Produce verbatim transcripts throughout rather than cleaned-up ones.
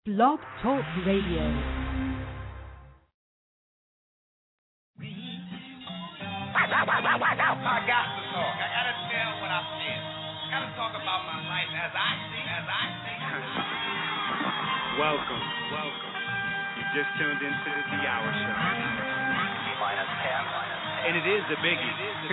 Blog Talk Radio. I got to talk. I got to tell what I feel. I got to talk about my life as I see, as I see. Welcome, welcome. You just tuned into the D Hour Show. Minus ten. And it is a biggie.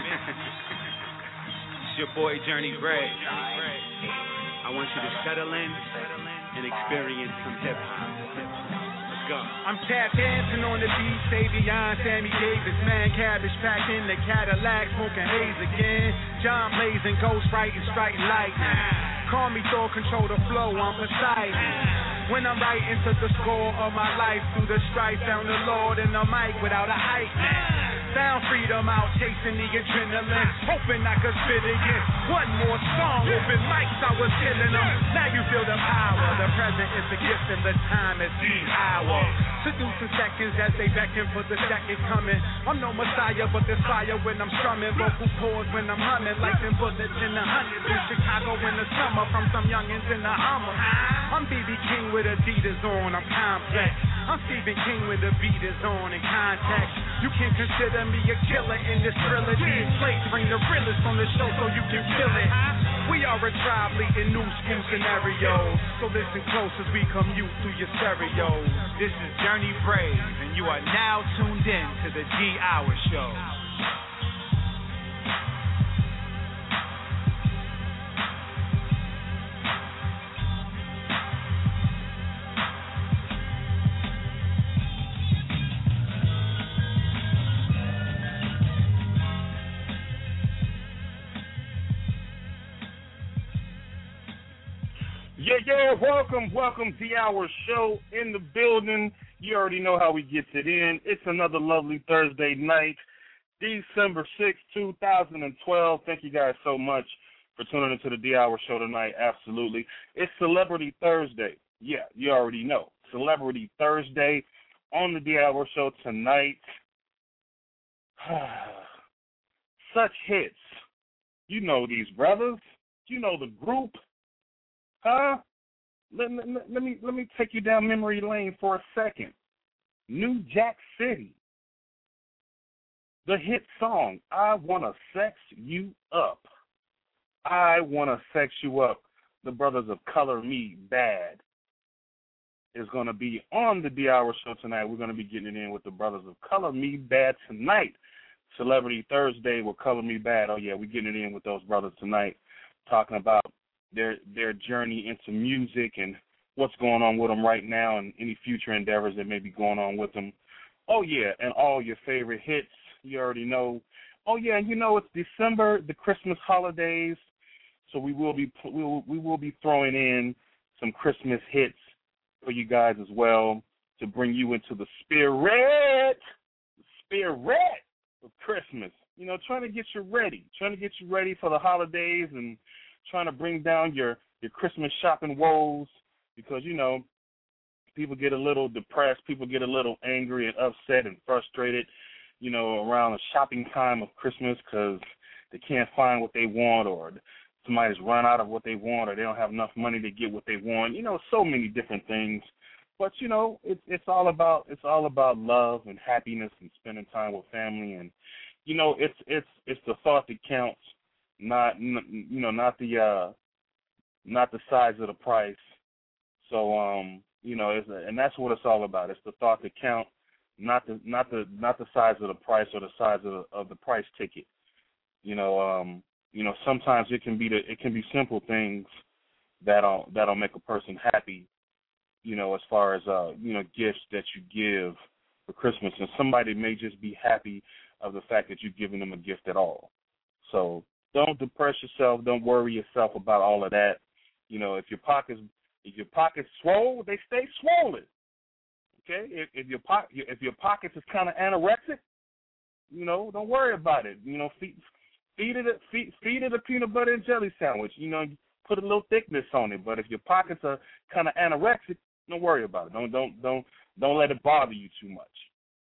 It's your boy Journey Gray. I want you to settle in and experience some hip hop. Let's go. I'm tap dancing on the beat, Savion, Sammy Davis, man, cabbage packed in the Cadillac, smoking haze again. John blazing, ghost writing, striking lightning. Call me Thor, control the flow, I'm Poseidon. When I'm writing to the score of my life, through the strife, found the Lord in the mic without a hype man. Found freedom out chasing the adrenaline, hoping I could spit again. One more song, open mics, I was killing them. Now you feel the power. The present is the gift and the time is the hour. Seducing seconds as they beckon for the second coming. I'm no messiah, but there's fire when I'm strumming. Vocal cords when I'm humming, like them bullets in the hundreds in Chicago in the summer from some youngins in the Hummer. I'm B B King with Adidas on, I'm complex. I'm Stephen King when the beat is on in context. You can consider me a killer in this trilogy. Slates bring the realest on the show so you can feel it. We are a tribe leading new school scenarios. So listen close as we commute through your stereos. This is Journey Brave, and you are now tuned in to the D Hour Show. Yeah, yeah, welcome, welcome to our show in the building. You already know how we get it in. It's another lovely Thursday night, December sixth, two thousand twelve. Thank you guys so much for tuning into the D-Hour show tonight. Absolutely. It's Celebrity Thursday. Yeah, you already know. Celebrity Thursday on the D-Hour show tonight. Such hits. You know these brothers. You know the group. Huh? Let, let, let me let me take you down memory lane for a second. New Jack City. The hit song, I Wanna Sex You Up. I Wanna Sex You Up. The brothers of Color Me Bad is going to be on the D-Hour show tonight. We're going to be getting it in with the brothers of Color Me Bad tonight. Celebrity Thursday with Color Me Bad. Oh, yeah, we're getting it in with those brothers tonight, talking about their their journey into music and what's going on with them right now and any future endeavors that may be going on with them. Oh, yeah, and all your favorite hits, you already know. Oh, yeah, and you know it's December, the Christmas holidays, so we will be we will, we will be throwing in some Christmas hits for you guys as well to bring you into the spirit, the spirit of Christmas. You know, trying to get you ready, trying to get you ready for the holidays and trying to bring down your, your Christmas shopping woes because, you know, people get a little depressed, people get a little angry and upset and frustrated, you know, around the shopping time of Christmas because they can't find what they want or somebody's run out of what they want or they don't have enough money to get what they want. You know, so many different things. But, you know, it, it's all about it's all about love and happiness and spending time with family. And, you know, it's it's it's the thought that counts. Not you know, not the uh, not the size of the price. So um, you know, it's, and that's what it's all about. It's the thought that count, not the not the not the size of the price or the size of the, of the price ticket. You know, um, you know, sometimes it can be the it can be simple things that'll that'll make a person happy. You know, as far as uh, you know, gifts that you give for Christmas, and somebody may just be happy of the fact that you've given them a gift at all. So don't depress yourself. Don't worry yourself about all of that. You know, if your pockets if your pockets swole, they stay swollen. Okay, if, if your po- if your pockets is kind of anorexic, you know, don't worry about it. You know, feed feed it a, feed, feed it a peanut butter and jelly sandwich. You know, put a little thickness on it. But if your pockets are kind of anorexic, don't worry about it. Don't don't don't don't let it bother you too much.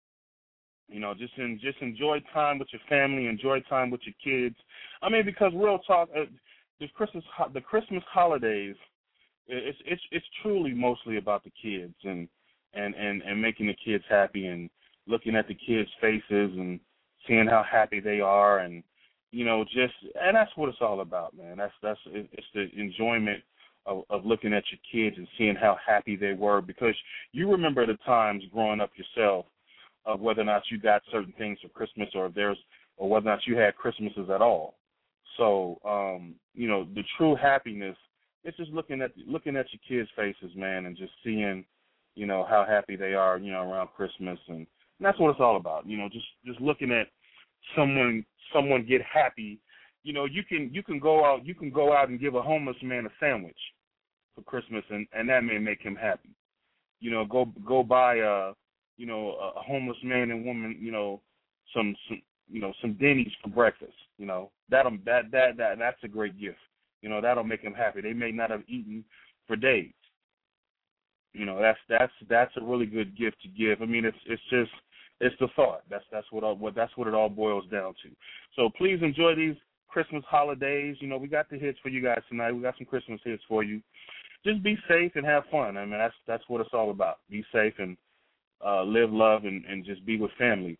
You know, just in, just enjoy time with your family, enjoy time with your kids. I mean, because real talk, uh, the Christmas the Christmas holidays it's it's it's truly mostly about the kids and and and and making the kids happy and looking at the kids' faces and seeing how happy they are, and you know, just and that's what it's all about, man. That's that's it's the enjoyment of, of looking at your kids and seeing how happy they were, because you remember the times growing up yourself of whether or not you got certain things for Christmas, or if there's or whether or not you had Christmases at all. So, um, you know, the true happiness, it's just looking at looking at your kids' faces, man, and just seeing, you know, how happy they are, you know, around Christmas, and, and that's what it's all about. You know, just just looking at someone someone get happy. You know, you can you can go out you can go out and give a homeless man a sandwich for Christmas, and, and that may make him happy. You know, go go buy a you know a homeless man and woman, you know, some some you know some Denny's for breakfast. You know, that'll that that that that's a great gift. You know, that'll make them happy. They may not have eaten for days. You know, that's that's that's a really good gift to give. I mean, it's it's just it's the thought. That's that's what all, what that's what it all boils down to. So please enjoy these Christmas holidays. You know, we got the hits for you guys tonight. We got some Christmas hits for you. Just be safe and have fun. I mean, that's that's what it's all about. Be safe and uh, live, love, and, and just be with family.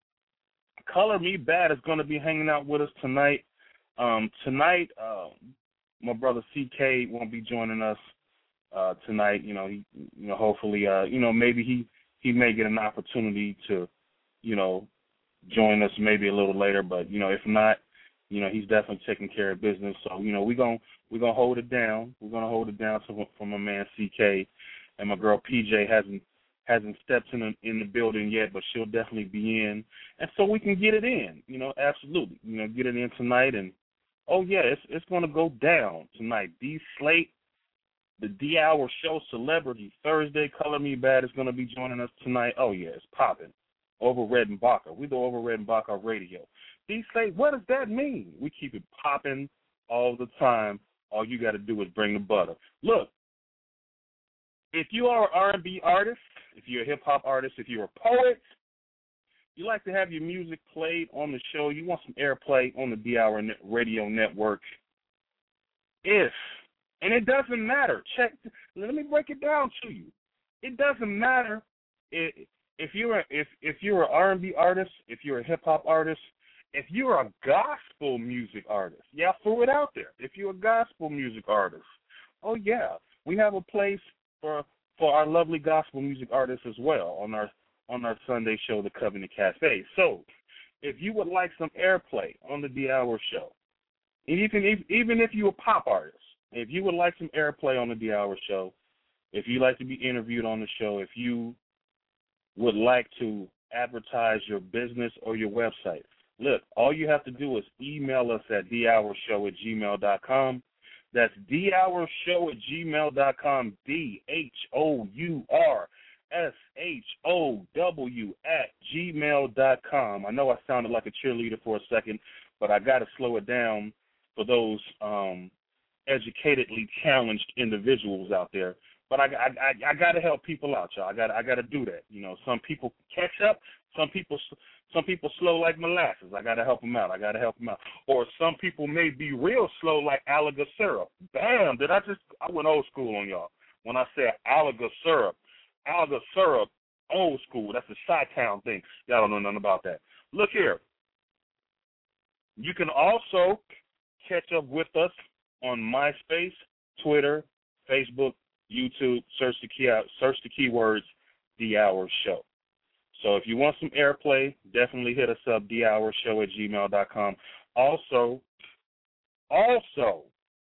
Color Me Bad is going to be hanging out with us tonight. Um, tonight, uh, my brother C K won't be joining us uh, tonight. You know, he, you know, hopefully, uh, you know, maybe he, he may get an opportunity to, you know, join us maybe a little later. But you know, if not, you know, he's definitely taking care of business. So you know, we're gonna we're gonna hold it down. We're gonna hold it down to, for my man C K, and my girl P J hasn't. hasn't stepped in the, in the building yet, but she'll definitely be in, and so we can get it in, you know, absolutely, you know, get it in tonight, and, oh, yeah, it's it's going to go down tonight. D Slate, the D-Hour Show Celebrity Thursday, Color Me Bad is going to be joining us tonight. Oh, yeah, it's popping over Redenbacher. We do over Redenbacher Radio. D Slate, what does that mean? We keep it popping all the time. All you got to do is bring the butter. Look, if you are an R and B artist, if you're a hip-hop artist, if you're a poet, you like to have your music played on the show, you want some airplay on the D-Hour Radio Network, if, and it doesn't matter, check, let me break it down to you. It doesn't matter if, if you're a, if, if you're an R and B artist, if you're a hip-hop artist, if you're a gospel music artist, yeah, throw it out there. If you're a gospel music artist, oh, yeah, we have a place for for our lovely gospel music artists as well on our on our Sunday show, The Covenant Cafe. So, if you would like some airplay on the D-Hour Show, and even if, even if you're a pop artist, if you would like some airplay on the D-Hour Show, if you'd like to be interviewed on the show, if you would like to advertise your business or your website, look, all you have to do is email us at d hour show at gmail dot com. That's D Hour Show at gmail dot com, D H O U R S H O W at gmail dot com. I know I sounded like a cheerleader for a second, but I got to slow it down for those um, educatedly challenged individuals out there. But I, I, I, I got to help people out, y'all. I got I got to do that. You know, some people catch up, some people some people slow like molasses. I got to help them out. I got to help them out. Or some people may be real slow like Alaga syrup. Bam! Did I just I went old school on y'all when I said Alaga syrup. Alaga syrup, old school. That's a Chi-Town thing. Y'all don't know nothing about that. Look here. You can also catch up with us on MySpace, Twitter, Facebook, YouTube. Search the key out, search the keywords The Hour Show. So if you want some airplay, definitely hit us up, d hour show at gmail dot com. Also, also,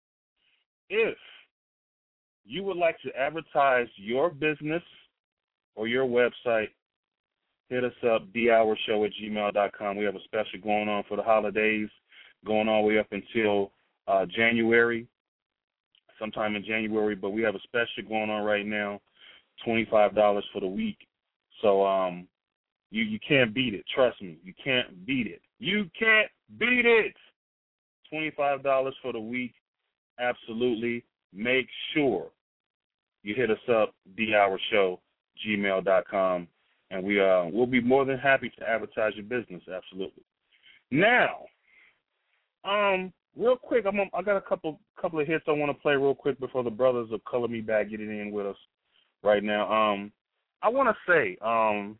if you would like to advertise your business or your website, hit us up, d hour show at gmail dot com. We have a special going on for the holidays, going all the way up until uh, January, sometime in January, but we have a special going on right now, twenty-five dollars for the week. So um, you, you can't beat it. Trust me, you can't beat it. You can't beat it. twenty-five dollars for the week, absolutely. Make sure you hit us up, d hour show gmail dot com, and we uh, we'll be more than happy to advertise your business, absolutely. Now, um, real quick, I'm I got a couple couple of hits I want to play real quick before the brothers of Color Me Back get it in with us right now. Um, I want to say, um,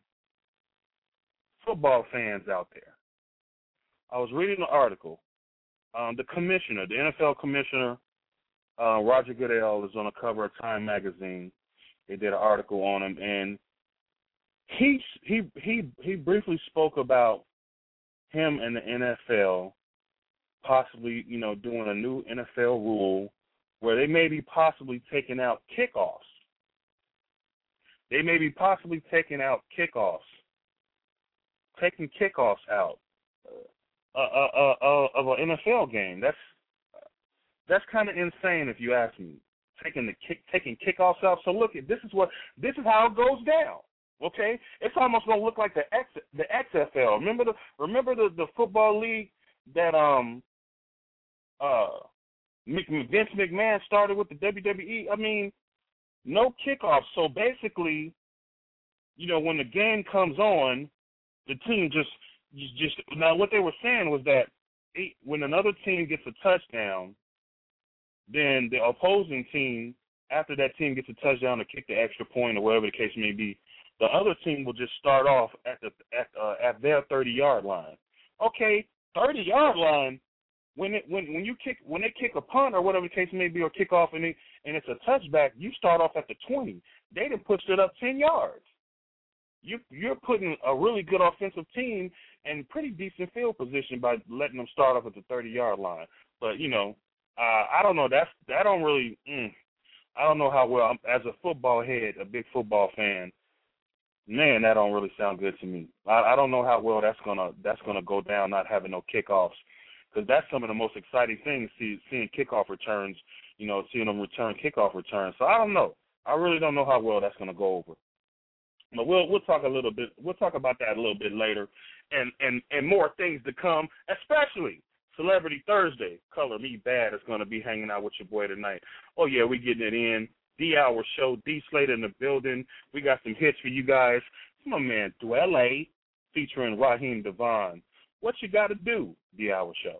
football fans out there, I was reading an article. Um, the commissioner, the N F L commissioner, uh, Roger Goodell, is on the cover of Time magazine. They did an article on him, and he he he he briefly spoke about him and the N F L possibly, you know, doing a new N F L rule where they may be possibly taking out kickoffs. They may be possibly taking out kickoffs, taking kickoffs out uh, uh, uh, uh, of an N F L game. That's that's kind of insane, if you ask me. Taking the kick, taking kickoffs out. So look, this is what this is how it goes down. Okay, it's almost gonna look like the X the X F L. Remember the remember the, the football league that um uh Vince McMahon started with the W W E. I mean, no kickoffs. So basically, you know, when the game comes on, the team just just now what they were saying was that it, when another team gets a touchdown, then the opposing team, after that team gets a touchdown to kick the extra point or whatever the case may be, the other team will just start off at the at uh, at their thirty-yard line. Okay, thirty-yard line. When it when when you kick when they kick a punt or whatever the case may be or kick off and it, and it's a touchback, you start off at the twenty. They done pushed it up ten yards. You you're putting a really good offensive team in pretty decent field position by letting them start off at the thirty-yard line. But you know, uh, I don't know. That's that don't really. Mm, I don't know how well I'm, as a football head, a big football fan. Man, that don't really sound good to me. I, I don't know how well that's gonna that's gonna go down. Not having no kickoffs. Because that's some of the most exciting things, see, seeing kickoff returns, you know, seeing them return kickoff returns. So I don't know. I really don't know how well that's going to go over. But we'll we'll talk a little bit. We'll talk about that a little bit later, and and and more things to come. Especially Celebrity Thursday. Color Me Bad is going to be hanging out with your boy tonight. Oh yeah, we getting it in. D Hour Show. D Slater in the building. We got some hits for you guys. It's my man Dwelle featuring Raheem Devon. What you got to do, The Hour Show.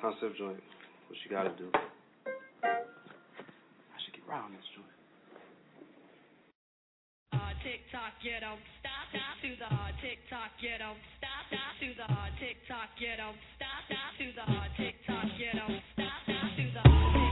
Concept joint. What you gotta do. I should get right on this joint. Uh, tick-tock, you don't stop, stop to the hard tick-tock, you don't stop, stop to the hard tick-tock, you don't stop, stop to the hard tick-tock, you don't stop, stop to the hard tick-tock.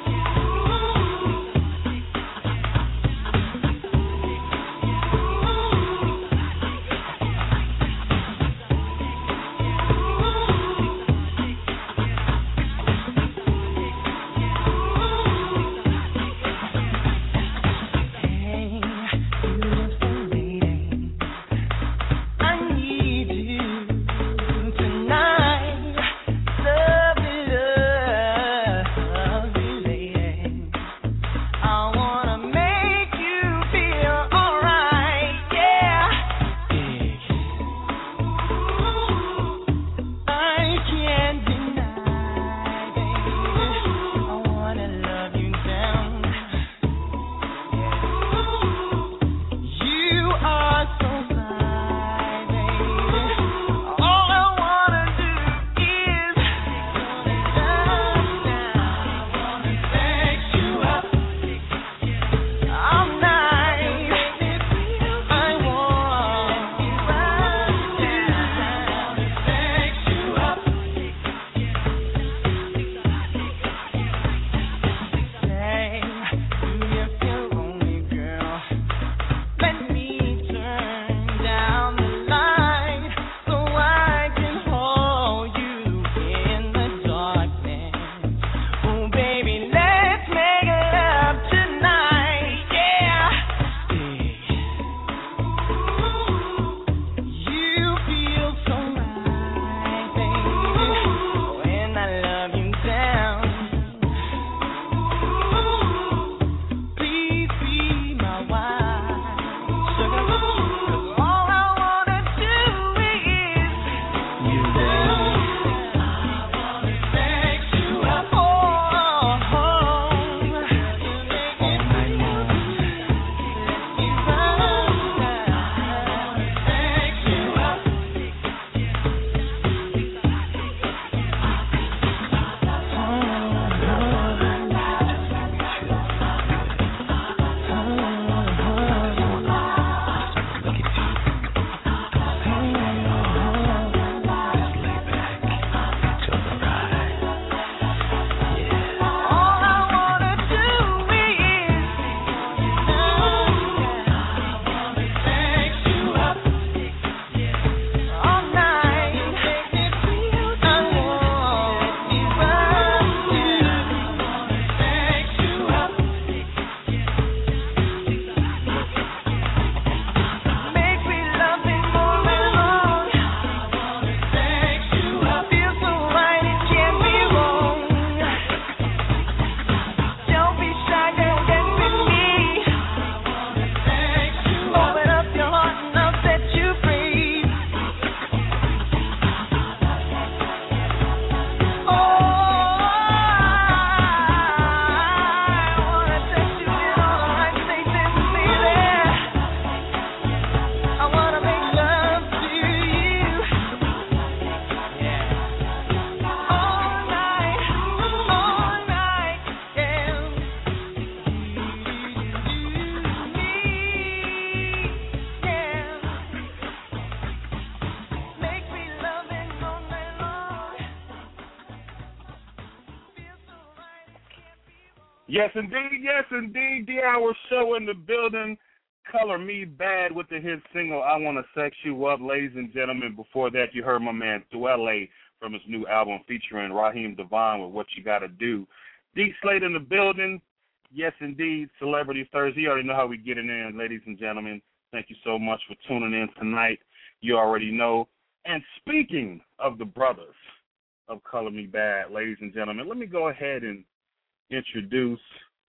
Yes, indeed. Yes, indeed. The Hour Show in the building. Color Me Bad with the hit single, I Want to Sex You Up. Ladies and gentlemen, before that, you heard my man Thuele from his new album featuring Raheem Devon with What You Gotta Do. D Slate in the building. Yes, indeed. Celebrity Thursday. You already know how we get it in, ladies and gentlemen. Thank you so much for tuning in tonight. You already know. And speaking of the brothers of Color Me Bad, ladies and gentlemen, let me go ahead and introduce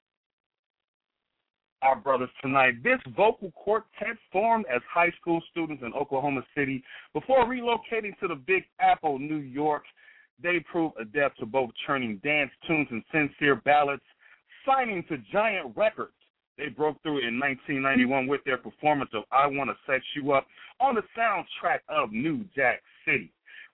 our brothers tonight. This vocal quartet formed as high school students in Oklahoma City before relocating to the Big Apple, New York. They proved adept to both churning dance tunes and sincere ballads, signing to Giant Records. They broke through in nineteen ninety-one with their performance of I Want to Sex You Up on the soundtrack of New Jack City.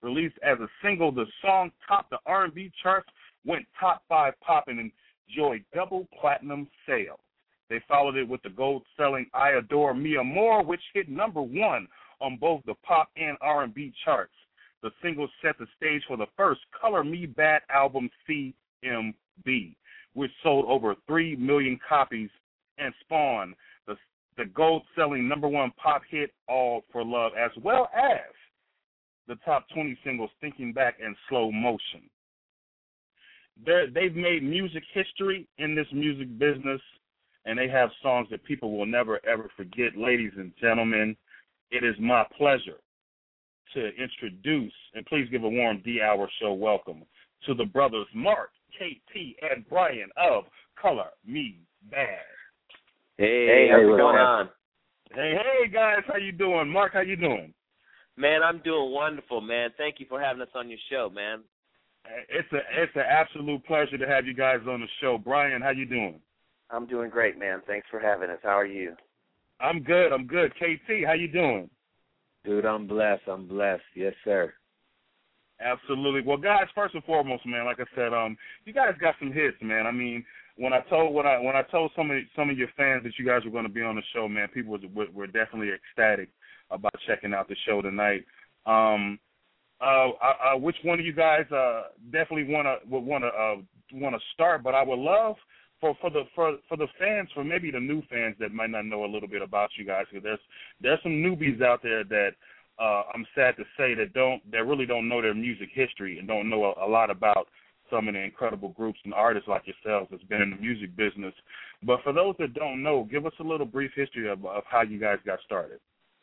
Released as a single, the song topped the R and B charts, went top five pop, and enjoyed double platinum sales. They followed it with the gold-selling I Adore Me More, which hit number one on both the pop and R and B charts. The single set the stage for the first Color Me Badd album, C M B, which sold over three million copies and spawned the, the gold-selling number one pop hit, All for Love, as well as the top twenty singles, Thinking Back and Slow Motion. They're, they've made music history in this music business, and they have songs that people will never, ever forget. Ladies and gentlemen, it is my pleasure to introduce, and please give a warm D-Hour Show welcome to the brothers Mark, K T, and Brian of Color Me Badd. Hey, hey, how's it going on? Hey, hey, guys, how you doing? Mark, how you doing? Man, I'm doing wonderful, man. Thank you for having us on your show, man. It's a it's an absolute pleasure to have you guys on the show. Brian, how you doing? I'm doing great, man. Thanks for having us. How are you? I'm good. I'm good. K T, how you doing? Dude, I'm blessed. I'm blessed. Yes, sir. Absolutely. Well, guys, first and foremost, man, like I said, um, you guys got some hits, man. I mean, when I told when I when I told some of some of your fans that you guys were going to be on the show, man, people was, were, were definitely ecstatic about checking out the show tonight. Um, uh, uh, which one of you guys uh, definitely want to would want to uh, want to start? But I would love for for the for for the fans, for maybe the new fans that might not know a little bit about you guys, because there's there's some newbies out there that uh, I'm sad to say that don't that really don't know their music history and don't know a, a lot about some of the incredible groups and artists like yourselves that's been in the music business. But for those that don't know, give us a little brief history of, of how you guys got started.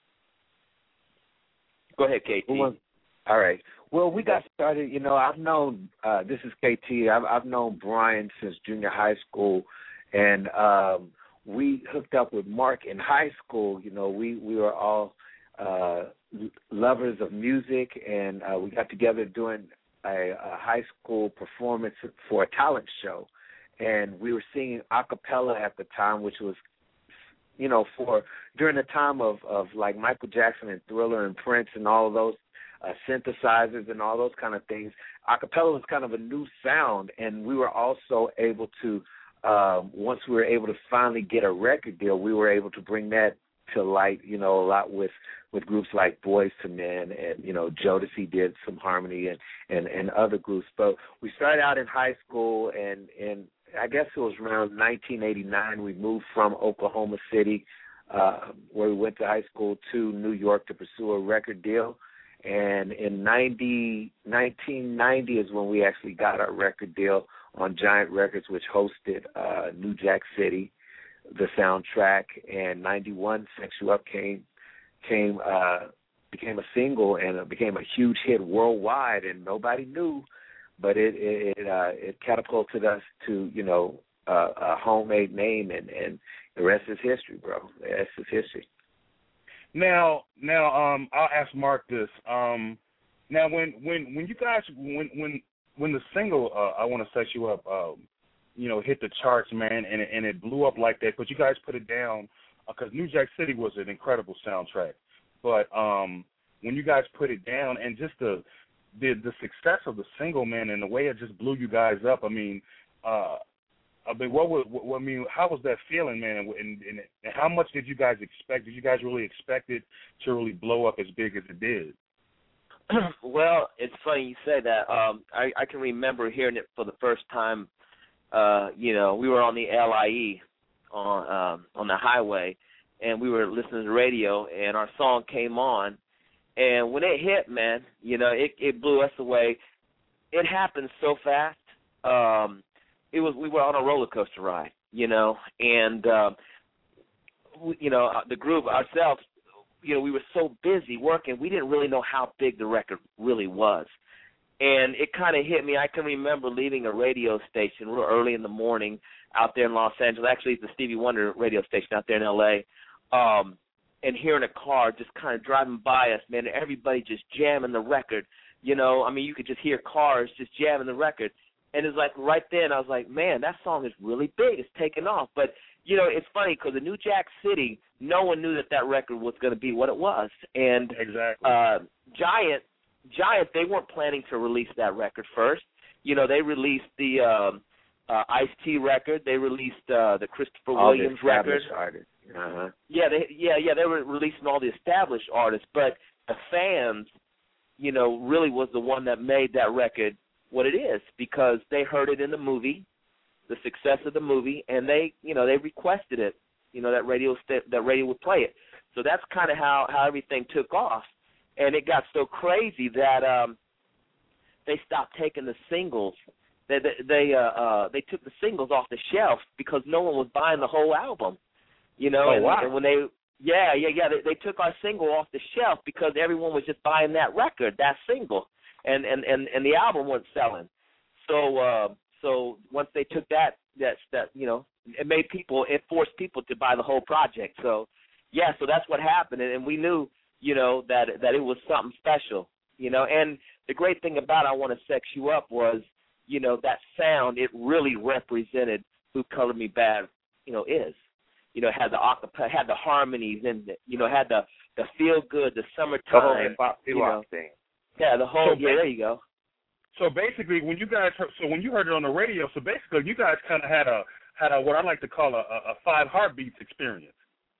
Go ahead, K T. All right. Well, we got started, you know, I've known, uh, this is K T, I've, I've known Brian since junior high school, and um, we hooked up with Mark in high school. You know, we, we were all uh, lovers of music, and uh, we got together doing a, a high school performance for a talent show, and we were singing a cappella at the time, which was, you know, for during the time of, of like Michael Jackson and Thriller and Prince and all of those uh, synthesizers and all those kind of things. A cappella was kind of a new sound, and we were also able to, um, once we were able to finally get a record deal, we were able to bring that to light, you know, a lot with, with groups like Boyz two Men, and, you know, Jodeci did some harmony and, and, and other groups. But we started out in high school, and, and I guess it was around nineteen eighty-nine, we moved from Oklahoma City, uh, where we went to high school, to New York to pursue a record deal. And in ninety, nineteen ninety is when we actually got our record deal on Giant Records, which hosted uh, New Jack City, the soundtrack. And ninety-one, Sex You Up came, came uh, became a single, and it became a huge hit worldwide, and nobody knew. But it it it, uh, it catapulted us to, you know, uh, a homemade name, and, and the rest is history, bro. The rest is history. Now, now, um, I'll ask Mark this. Um, now, when, when, when you guys, when, when, when the single uh, "I Want to Sex You Up," um, you know, hit the charts, man, and it, and it blew up like that, but you guys put it down because uh, New Jack City was an incredible soundtrack. But um, when you guys put it down, and just the The the success of the single, man, and the way it just blew you guys up. I mean, uh, I mean, what was? What, I mean, how was that feeling, man? And, and, and how much did you guys expect? Did you guys really expect it to really blow up as big as it did? Well, it's funny you say that. Um, I, I can remember hearing it for the first time. Uh, you know, we were on the L I E on um, on the highway, and we were listening to the radio, and our song came on. And when it hit, man, you know, it, it blew us away. It happened so fast. Um, it was we were on a roller coaster ride, you know, and uh, we, you know the group ourselves, you know, we were so busy working, we didn't really know how big the record really was. And it kind of hit me. I can remember leaving a radio station real early in the morning out there in Los Angeles. Actually, it's the Stevie Wonder radio station out there in L A. Um, and hearing a car just kind of driving by us, man, and everybody just jamming the record. You know, I mean, you could just hear cars just jamming the record. And it's like right then I was like, man, that song is really big. It's taking off. But, you know, it's funny because in New Jack City, no one knew that that record was going to be what it was. And exactly. uh, Giant, Giant, they weren't planning to release that record first. You know, they released the um, uh, Ice-T record. They released uh, the Christopher all Williams the record. Artists. Uh-huh. Yeah, they yeah yeah they were releasing all the established artists, but the fans, you know, really was the one that made that record what it is because they heard it in the movie, the success of the movie, and they you know they requested it. You know that radio st- that radio would play it. So that's kind of how how everything took off, and it got so crazy that um, they stopped taking the singles. They they they, uh, uh, they took the singles off the shelf because no one was buying the whole album. You know, oh, and, wow. and when they, yeah, yeah, yeah, they, they took our single off the shelf because everyone was just buying that record, that single, and and, and, and the album wasn't selling. So uh, so once they took that, that that you know, it made people, it forced people to buy the whole project. So yeah, so that's what happened, and, and we knew, you know, that that it was something special, you know. And the great thing about I Want to Sex You Up was, you know, that sound, it really represented who Color Me Badd, you know, is. You know, had the acapella, had the harmonies in it. You know, had the the feel good, the summertime. The whole hip-hop, you know, thing. Yeah, the whole. So yeah, there you go. So basically, when you guys heard, so when you heard it on the radio, so basically you guys kind of had a had a what I like to call a, a five heartbeats experience.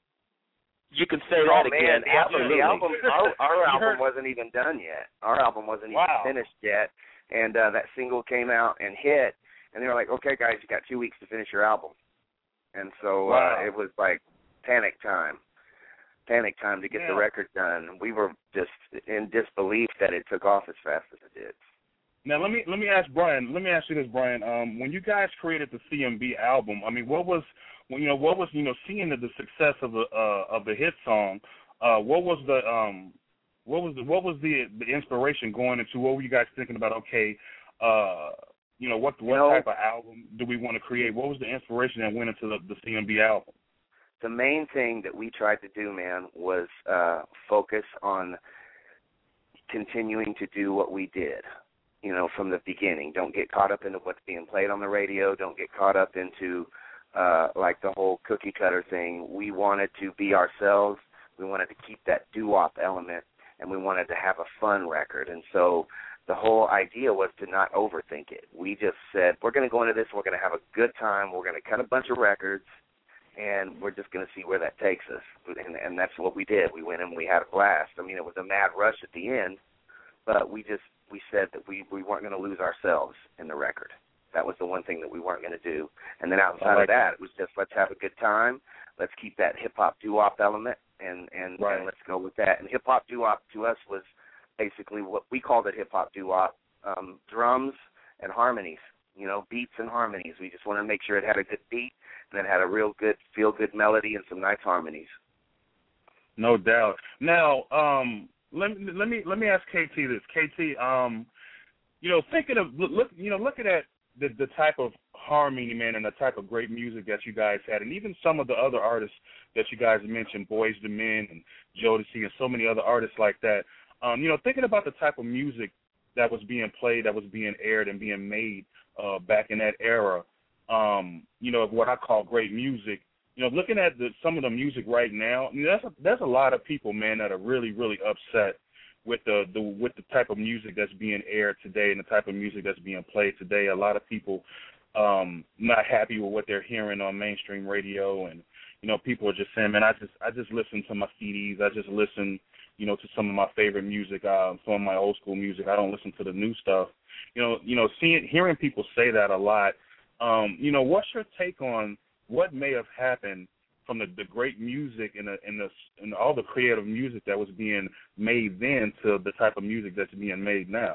You can say oh, that man, again. the album, Absolutely. the album, our, our album heard... wasn't even done yet. Our album wasn't even wow. finished yet, and uh, that single came out and hit, and they were like, "Okay, guys, you got two weeks to finish your album," and so wow. uh, it was like panic time, panic time to get yeah. the record done. We were just in disbelief that it took off as fast as it did. Now let me let me ask Brian. Let me ask you this, Brian. Um, when you guys created the C M B album, I mean, what was you know what was you know seeing the, the success of the uh, of the hit song? Uh, what was the um, what was the, what was the the inspiration going into? What were you guys thinking about? Okay, uh, you know what what you know, type of album do we want to create? What was the inspiration that went into the, the C M B album? The main thing that we tried to do, man, was uh, focus on continuing to do what we did, you know, from the beginning. Don't get caught up into what's being played on the radio. Don't get caught up into, uh, like, the whole cookie-cutter thing. We wanted to be ourselves. We wanted to keep that doo-wop element, and we wanted to have a fun record. And so the whole idea was to not overthink it. We just said, we're going to go into this, we're going to have a good time, we're going to cut a bunch of records, and we're just going to see where that takes us. And, and that's what we did. We went and we had a blast. I mean, it was a mad rush at the end, but we just we said that we, we weren't going to lose ourselves in the record. That was the one thing that we weren't going to do. And then outside like of that, it was just let's have a good time. Let's keep that hip-hop doo-wop element, and, and, right. and let's go with that. And hip-hop doo-wop to us was basically what we called it hip-hop doo-wop, um, drums and harmonies, you know, beats and harmonies. We just wanted to make sure it had a good beat, and it had a real good, feel-good melody and some nice harmonies. No doubt. Now, um, let me let me let me ask K T this. K T, um, you know, thinking of look, you know, looking at the the type of harmony, man, and the type of great music that you guys had, and even some of the other artists that you guys mentioned, Boyz two Men and Jodeci, and so many other artists like that. Um, you know, thinking about the type of music that was being played, that was being aired, and being made uh, back in that era. Um, you know, of what I call great music. You know, looking at the, some of the music right now, I mean, that's a, there's a lot of people, man, that are really, really upset with the, the with the type of music that's being aired today and the type of music that's being played today. A lot of people um, not happy with what they're hearing on mainstream radio, and you know, people are just saying, man, I just I just listen to my C Ds, I just listen, you know, to some of my favorite music, uh, some of my old school music. I don't listen to the new stuff. You know, you know, seeing hearing people say that a lot. Um, you know, what's your take on what may have happened from the, the great music and the, and the and all the creative music that was being made then to the type of music that's being made now?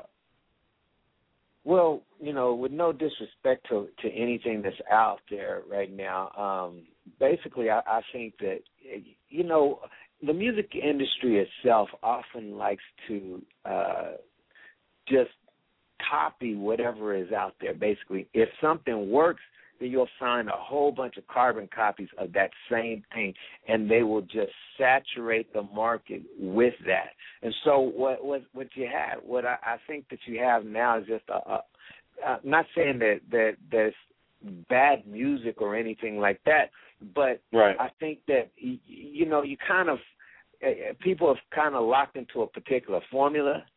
Well, you know, with no disrespect to, to anything that's out there right now, um, basically I, I think that, you know, the music industry itself often likes to uh, just copy whatever is out there. Basically, if something works, then you'll find a whole bunch of carbon copies of that same thing, and they will just saturate the market with that. And so what what, what you have, what I, I think that you have now is just a, a I'm not saying that, that there's bad music or anything like that, but right. I think that, you know, you kind of, people have kind of locked into a particular formula,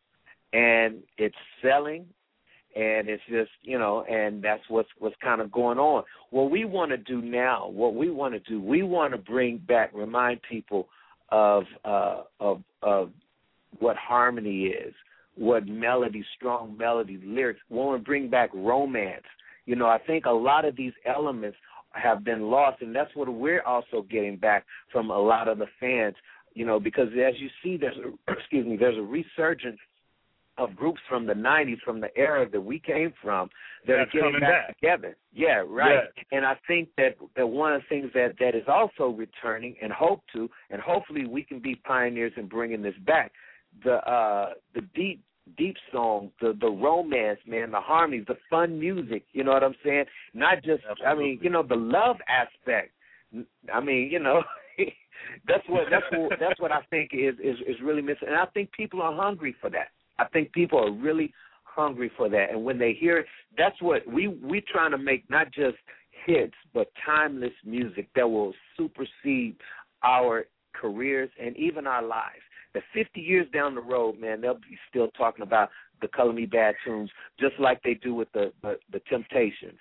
and it's selling, and it's just, you know, and that's what's what's kind of going on. What we want to do now, what we want to do, we want to bring back, remind people of uh, of of what harmony is, what melody, strong melody, lyrics. We want to bring back romance. You know, I think a lot of these elements have been lost, and that's what we're also getting back from a lot of the fans. You know, because as you see, there's a, excuse me, there's a resurgence of groups from the nineties, from the era that we came from, that That's are getting back, back together. Yeah, right. Yeah. And I think that, that one of the things that, that is also returning, and hope to, and hopefully we can be pioneers in bringing this back, the uh, the deep deep songs, the the romance, man, the harmonies, the fun music. You know what I'm saying? Not just, Absolutely. I mean, you know, the love aspect. I mean, you know. That's what that's what that's what I think is, is, is really missing, and I think people are hungry for that. I think people are really hungry for that, and when they hear it, that's what we we trying to make, not just hits, but timeless music that will supersede our careers and even our lives. That fifty years down the road, man, they'll be still talking about the Color Me Badd tunes, just like they do with the the, the Temptations.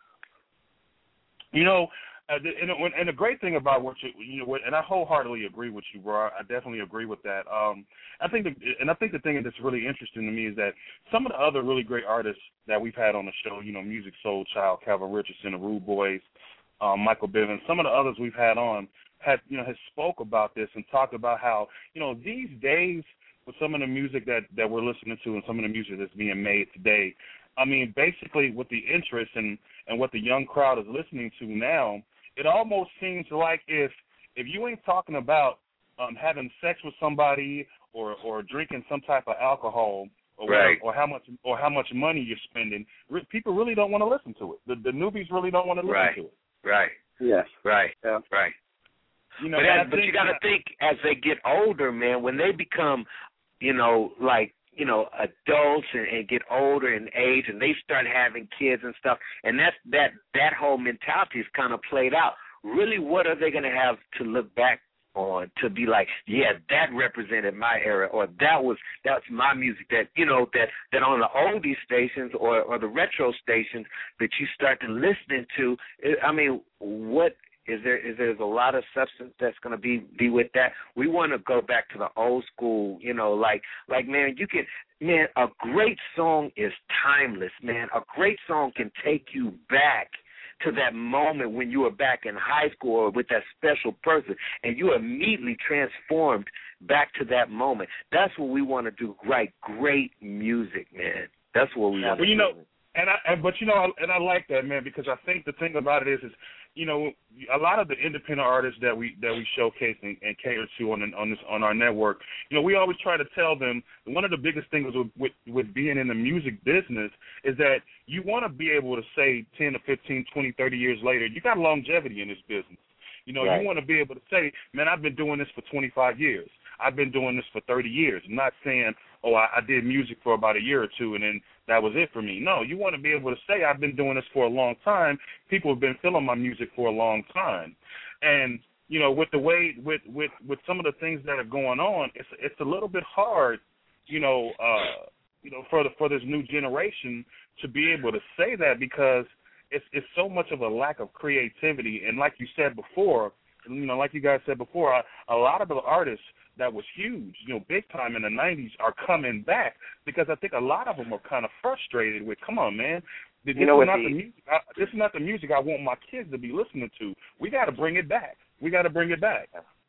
You know. Uh, and, and the great thing about what you, you know, and I wholeheartedly agree with you, bro. I definitely agree with that. Um, I think, the, and I think the thing that's really interesting to me is that some of the other really great artists that we've had on the show, you know, Musiq Soulchild, Calvin Richardson, the Rude Boys, um, Michael Bivins, some of the others we've had on had, you know, has spoke about this and talked about how, you know, these days with some of the music that, that we're listening to and some of the music that's being made today, I mean, basically with the interest and, and what the young crowd is listening to now, it almost seems like if if you ain't talking about um, having sex with somebody or, or drinking some type of alcohol or, right. or how much or how much money you're spending, re- people really don't want to listen to it. The, the newbies really don't want to listen right. to it. Right. Yes. Right. Yeah. Right. You know, but, as, but you got to that, think as they get older, man. When they become, you know, like. you know, adults and, and get older in age, and they start having kids and stuff, and that's that that whole mentality is kind of played out. Really, what are they going to have to look back on to be like, yeah, that represented my era, or that was that's my music that, you know, that, that on the oldie stations or, or the retro stations that you start to listening to, I mean, what Is there is there's a lot of substance that's going to be, be with that. We want to go back to the old school, you know, like, like man, you can, man, a great song is timeless, man. A great song can take you back to that moment when you were back in high school or with that special person, and you immediately transformed back to that moment. That's what we want to do, write great music, man. That's what we want well, to you do. know, and I, and, but, you know, and I like that, man, because I think the thing about it is, is you know, a lot of the independent artists that we that we showcase and, and cater to on on this on our network, you know, we always try to tell them one of the biggest things with with, with being in the music business is that you want to be able to say ten to fifteen, twenty, thirty years later, you got longevity in this business. You know, right. You want to be able to say, man, I've been doing this for twenty-five years. I've been doing this for thirty years. I'm not saying, oh, I, I did music for about a year or two and then that was it for me. No, you want to be able to say I've been doing this for a long time. People have been feeling my music for a long time. And, you know, with the way, with, with, with some of the things that are going on, it's it's a little bit hard, you know, uh, you know, for the, for this new generation to be able to say that because it's it's so much of a lack of creativity. And like you said before, you know, like you guys said before, a, a lot of the artists that was huge, you know, big time in the nineties are coming back because I think a lot of them are kind of frustrated with, come on, man, this, you know is, not the, the music, I, this is not the music I want my kids to be listening to. We got to bring it back. We got to bring it back.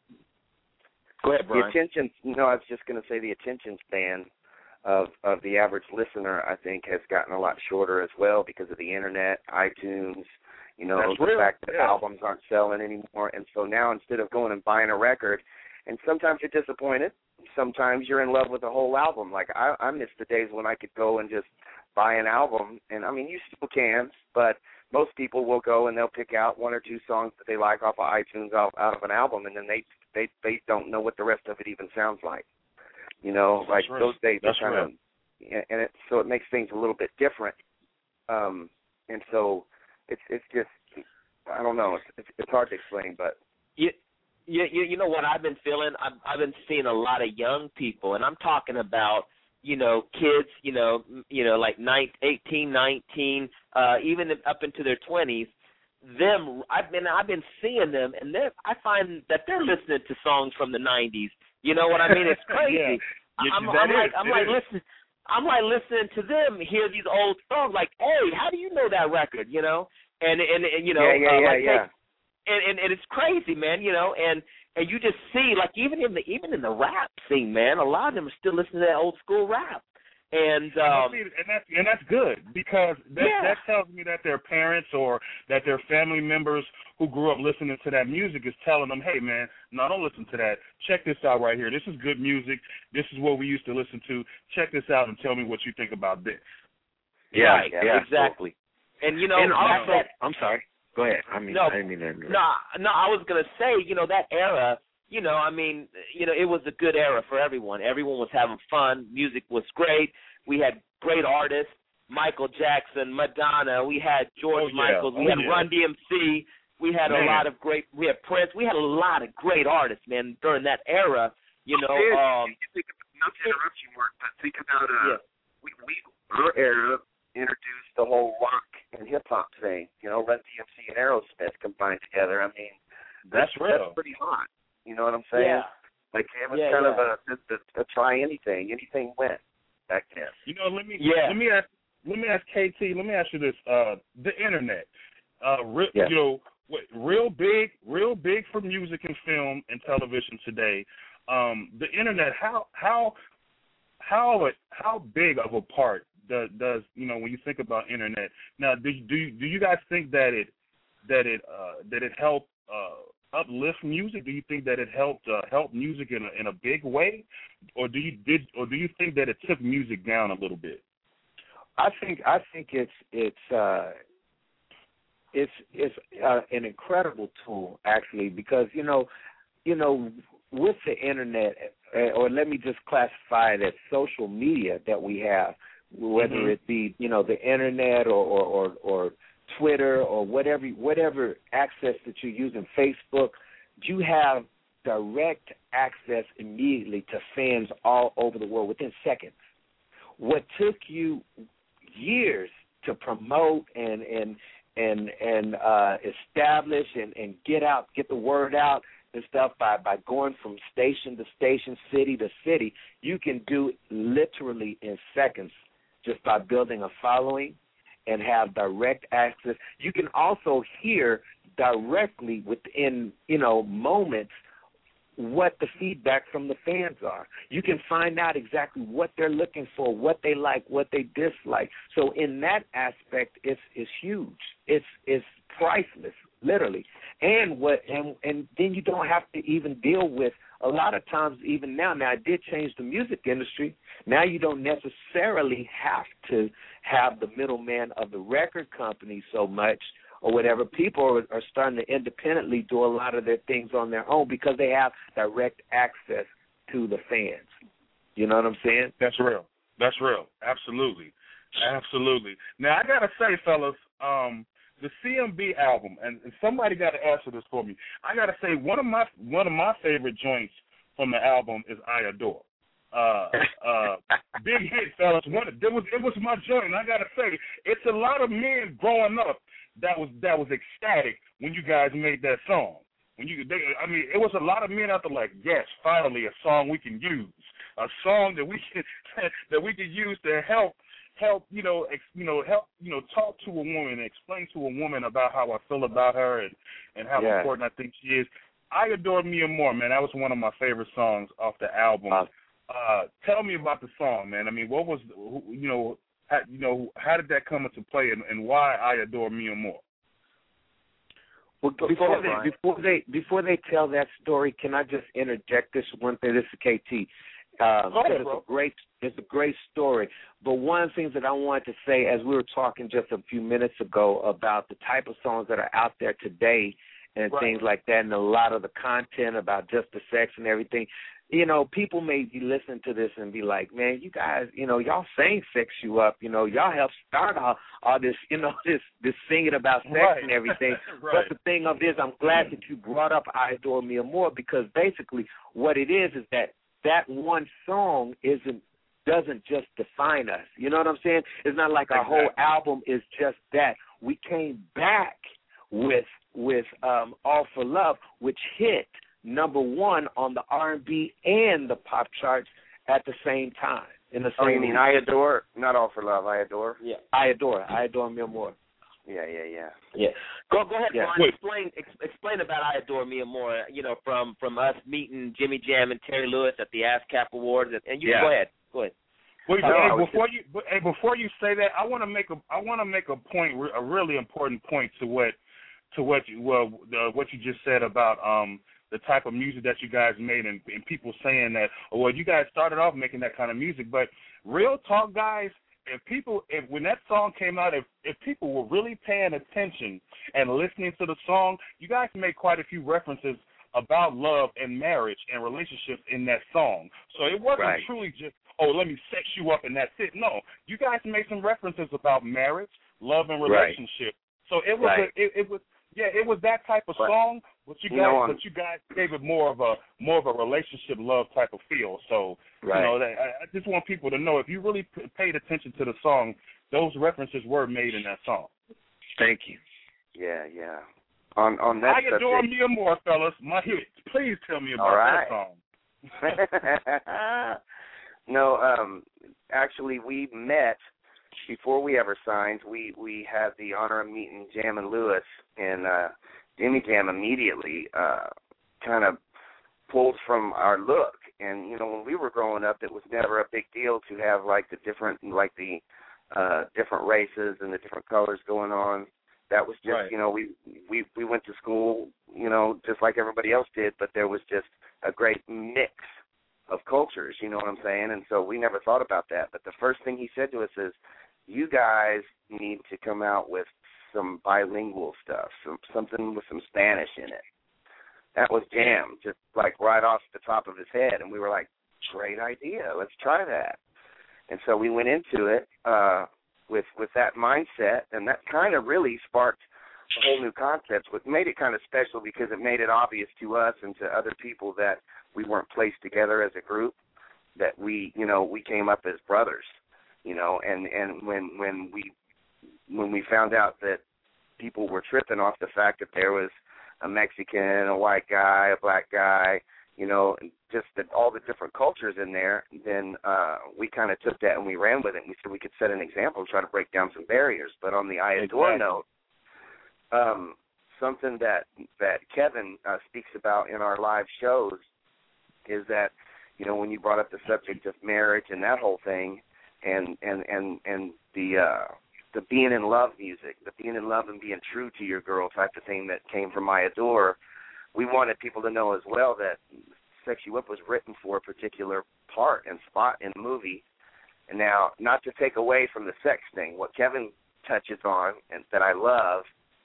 Go ahead, Brian. The attention, no, I was just going to say the attention span of, of the average listener, I think, has gotten a lot shorter as well because of the Internet, iTunes, you know, That's the real. fact that yeah. albums aren't selling anymore. And so now instead of going and buying a record, and sometimes you're disappointed. Sometimes you're in love with the whole album. Like, I, I miss the days when I could go and just buy an album. And, I mean, you still can, but most people will go and they'll pick out one or two songs that they like off of iTunes out, out of an album, and then they, they, they don't know what the rest of it even sounds like. You know, like right. those days That's are kind right. of, and it, so it makes things a little bit different. Um, and so it's it's just, I don't know, it's, it's, it's hard to explain, but. You, you, you know what I've been feeling? I've, I've been seeing a lot of young people, and I'm talking about, you know, kids, you know, you know, like nine, eighteen, nineteen, uh, even up into their twenties. Them, I've been, I've been seeing them, and they I find that they're listening to songs from the nineties. You know what I mean? It's crazy. yeah. I'm, I'm like, is, I'm like, listen, I'm like listening to them hear these old songs. Like, hey, how do you know that record? You know, and and, and you know, yeah, yeah, uh, yeah, like yeah. They, and, and and it's crazy, man. You know, and and you just see, like, even in the even in the rap scene, man, a lot of them are still listening to that old school rap. And um, and, and that's and that's good because that yeah. that tells me that their parents or that their family members who grew up listening to that music is telling them, hey man, no, don't listen to that. Check this out right here. This is good music. This is what we used to listen to. Check this out and tell me what you think about this. Yeah, right, yeah, exactly. And you know, and also, that, I'm sorry. Go ahead. I mean, no, I didn't mean to interrupt. No, no, I was gonna say, you know, that era. You know, I mean, you know, it was a good era for everyone. Everyone was having fun. Music was great. We had great artists, Michael Jackson, Madonna. We had George oh, yeah. Michael. We oh, had yeah. Run D M C. We had man. a lot of great. We had Prince. We had a lot of great artists, man, during that era. You know, um, not to interrupt you, Mark, but think about uh, yeah. we we our era introduced the whole rock and hip hop thing. You know, Run D M C and Aerosmith combined together. I mean, that's, that's real. That's pretty hot. You know what I'm saying? Yeah. Like it was yeah, kind yeah. of a, a, a try anything. Anything went back then. You know, let me yeah. let me ask let me ask K T. Let me ask you this: uh, the internet, uh, re- yeah. you know, what, real big, real big for music and film and television today. Um, the internet, how how how how big of a part does, does you know when you think about internet? Now, do do you, do you guys think that it that it uh, that it helped uh, uplift music? Do you think that it helped uh, help music in a, in a big way, or do you did or do you think that it took music down a little bit? I think I think it's it's uh, it's it's uh, an incredible tool actually because you know you know with the internet or let me just classify it as social media that we have, whether mm-hmm. it be you know the internet or or, or, or Twitter or whatever whatever access that you're using, Facebook, you have direct access immediately to fans all over the world within seconds. What took you years to promote and and and and uh, establish and, and get out, get the word out and stuff by, by going from station to station, city to city, you can do literally in seconds just by building a following and have direct access. You can also hear directly within, you know, moments what the feedback from the fans are. You can find out exactly what they're looking for, what they like, what they dislike. So in that aspect, it's it's huge. It's it's priceless, literally. And what and and then you don't have to even deal with a lot of times even now. Now, I did change the music industry. Now you don't necessarily have to have the middleman of the record company so much or whatever. People are, are starting to independently do a lot of their things on their own because they have direct access to the fans. You know what I'm saying? That's real. That's real. Absolutely. Absolutely. Now, I got to say, fellas, um, the C M B album, and, and somebody got to answer this for me. I got to say, one of my one of my favorite joints from the album is I Adore. Uh, uh, big hit, fellas. One, it was it was my joint, and I got to say, it's a lot of men growing up that was that was ecstatic when you guys made that song. When you, they, I mean, it was a lot of men out there like, yes, finally a song we can use, a song that we can that we can use to help. help, you know, ex, you know, help, you know, talk to a woman, explain to a woman about how I feel about her and, and how yeah. important I think she is. I Adore Mia Moore, man. That was one of my favorite songs off the album. Uh, uh, tell me about the song, man. I mean, what was, you know, how, you know, how did that come into play, and, and why I Adore Mia Moore? Well, before they, before they before they tell that story, can I just interject this one thing? This is K T. Um, ahead, it's a great, it's a great story. But one of the things that I wanted to say, as we were talking just a few minutes ago about the type of songs that are out there today and right. things like that, and a lot of the content about just the sex and everything, you know, people may be listening to this and be like, man, you guys, you know, y'all saying sex you up, you know, y'all help start all, all this, you know, this this singing about sex right. and everything. right. But the thing of it is, I'm glad that you brought up I Adore Mia Moore, because basically what it is is that that one song isn't doesn't just define us. You know what I'm saying? It's not like our Exactly. whole album is just that. We came back with with um, All for Love, which hit number one on the R and B and the pop charts at the same time. In the Oh, same you mean I Adore? Not All for Love, I Adore? Yeah. I Adore. I Adore Mia Moore. Yeah, yeah, yeah. Yeah. Go go ahead, Yeah. Brian. Explain ex, explain about I Adore Mia Moore. You know, from from us meeting Jimmy Jam and Terry Lewis at the ASCAP Awards, and, and you Yeah. go ahead. Go ahead. Wait, No, I hey, was before you, but, hey, before you say that, I want to make a, I want to make a point, a really important point to what, to what you, well, the, what you just said about um the type of music that you guys made, and, and people saying that, oh, well, you guys started off making that kind of music, but real talk, guys. If people, if when that song came out, if if people were really paying attention and listening to the song, you guys made quite a few references about love and marriage and relationships in that song. So it wasn't Right. truly just, oh, let me sex you up and that's it. No, you guys made some references about marriage, love, and Right. relationship. So it was, Right. a, it, it was, yeah, it was that type of But, song. But you you guys, know, um, but you guys gave it more of a more of a relationship love type of feel. So Right. you know, that, I, I just want people to know, if you really p- paid attention to the song, those references were made in that song. Thank you. Yeah, yeah. On on that I adore subject, Mia Moore, fellas. My hit. Please tell me about All right. that song. no, um, actually, we met before we ever signed. We we had the honor of meeting Jam and Lewis, and uh, Jimmy Jam immediately uh, kind of pulled from our look. And you know, when we were growing up, it was never a big deal to have like the different, like the uh, different races and the different colors going on. That was just, Right. you know, we, we we went to school, you know, just like everybody else did, but there was just a great mix of cultures, you know what I'm saying? And so we never thought about that. But the first thing he said to us is, you guys need to come out with some bilingual stuff, some something with some Spanish in it. That was Jam, just like right off the top of his head. And we were like, great idea, let's try that. And so we went into it uh, with with that mindset, and that kind of really sparked a whole new concept, which made it kind of special because it made it obvious to us and to other people that we weren't placed together as a group, that we, you know, we came up as brothers, you know, and, and when when we when we found out that people were tripping off the fact that there was a Mexican, a white guy, a black guy, you know, just that all the different cultures in there, then uh, we kind of took that and we ran with it. And we said we could set an example and try to break down some barriers. But on the I Adore Exactly. note, um, something that that Kevin uh, speaks about in our live shows is that, you know, when you brought up the subject of marriage and that whole thing, and and and and the uh, the being in love music, the being in love and being true to your girl type of thing that came from I Adore, we wanted people to know as well that Sex You Up was written for a particular part and spot in the movie. And now, not to take away from the sex thing, what Kevin touches on and that I love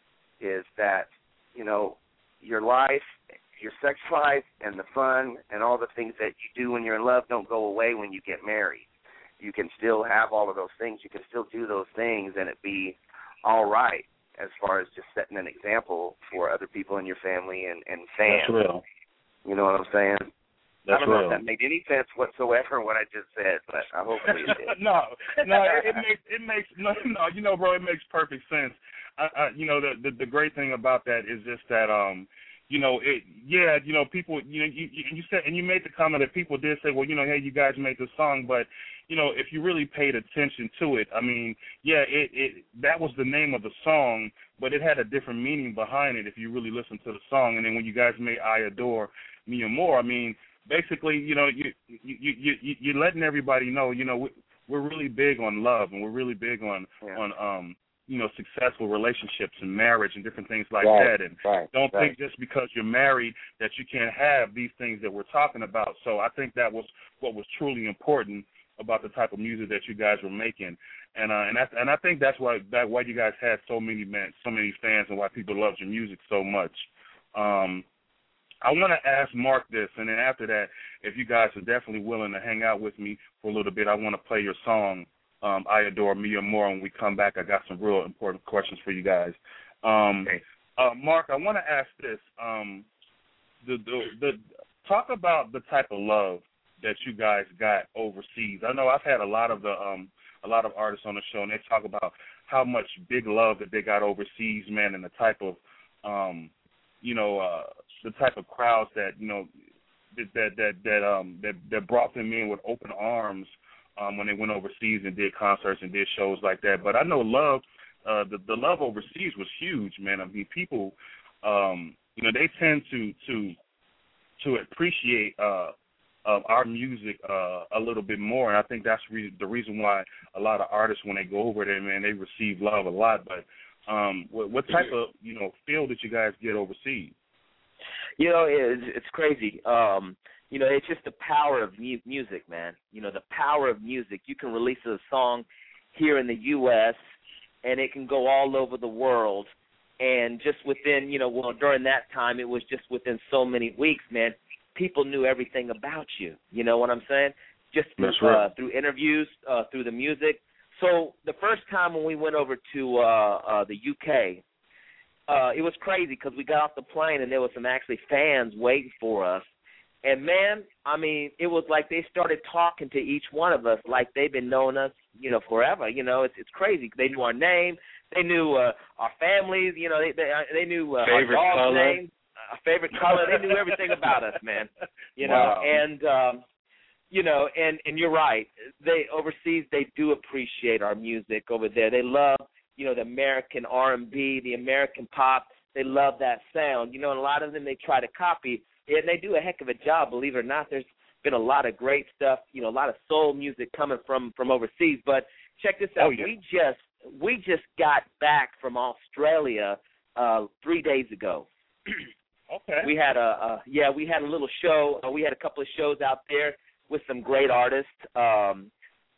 is that, you know, your life, your sex life and the fun and all the things that you do when you're in love don't go away when you get married. You can still have all of those things. You can still do those things and it be all right as far as just setting an example for other people in your family and, and fans. That's real. You know what I'm saying? That's I don't know real. if that made any sense whatsoever what I just said, but I hopefully it did. no, no, it, it makes it makes no, no, you know, bro, it makes perfect sense. I, I, you know, the, the the great thing about that is just that, um, you know, it, yeah, you know, people, you know, you, you you said, and you made the comment that people did say, well, you know, hey, you guys made this song, but, you know, if you really paid attention to it, I mean, yeah, it, it that was the name of the song, but it had a different meaning behind it if you really listen to the song. And then when you guys made I Adore Mia Moore, I mean, basically, you know, you you you you you're letting everybody know, you know, we, we're really big on love and we're really big on yeah. on um you know, successful relationships and marriage and different things like right, that. And right, don't right. think just because you're married that you can't have these things that we're talking about. So I think that was what was truly important about the type of music that you guys were making. And uh, and that's, and I think that's why that why you guys had so many man, so many fans and why people loved your music so much. Um, I want to ask Mark this, and then after that, if you guys are definitely willing to hang out with me for a little bit, I want to play your song, um, I Adore Mia Moore. When we come back, I got some real important questions for you guys. Um, okay. uh, Mark, I want to ask this. Um, the, the, the, talk about the type of love that you guys got overseas? I know I've had a lot of the um a lot of artists on the show, and they talk about how much big love that they got overseas, man, and the type of um you know uh the type of crowds that you know that that that, that um that, that brought them in with open arms um when they went overseas and did concerts and did shows like that. But I know love uh the the love overseas was huge, man. I mean, people um you know they tend to to to appreciate uh of our music uh, a little bit more, and I think that's re- the reason why a lot of artists, when they go over there, man, they receive love a lot. But um, what, what type of, you know, feel did you guys get overseas? You know, it's, it's crazy. Um, you know, it's just the power of mu- music, man. You know, the power of music. You can release a song here in the U S, and it can go all over the world. And just within, you know, well, during that time, it was just within so many weeks, man, people knew everything about you. You know what I'm saying? Just through, right. uh, through interviews, uh, through the music. So the first time when we went over to uh, uh, the U K, uh, it was crazy because we got off the plane and there was some actually fans waiting for us. And, man, I mean, it was like they started talking to each one of us like they've been knowing us, you know, forever. You know, it's it's crazy. They knew our name. They knew uh, our families. You know, they they, they knew uh, our dog's color. name. A favorite color. They knew everything about us, man. You know, wow. and um, you know, and and you're right. They overseas, they do appreciate our music over there. They love, you know, the American R and B, the American pop. They love that sound. You know, and a lot of them they try to copy, and they do a heck of a job. Believe it or not, there's been a lot of great stuff. You know, a lot of soul music coming from from overseas. But check this out. Oh, yeah. We just we just got back from Australia uh, three days ago. Okay. We had a, a yeah, we had a little show. Uh, we had a couple of shows out there with some great artists. Um,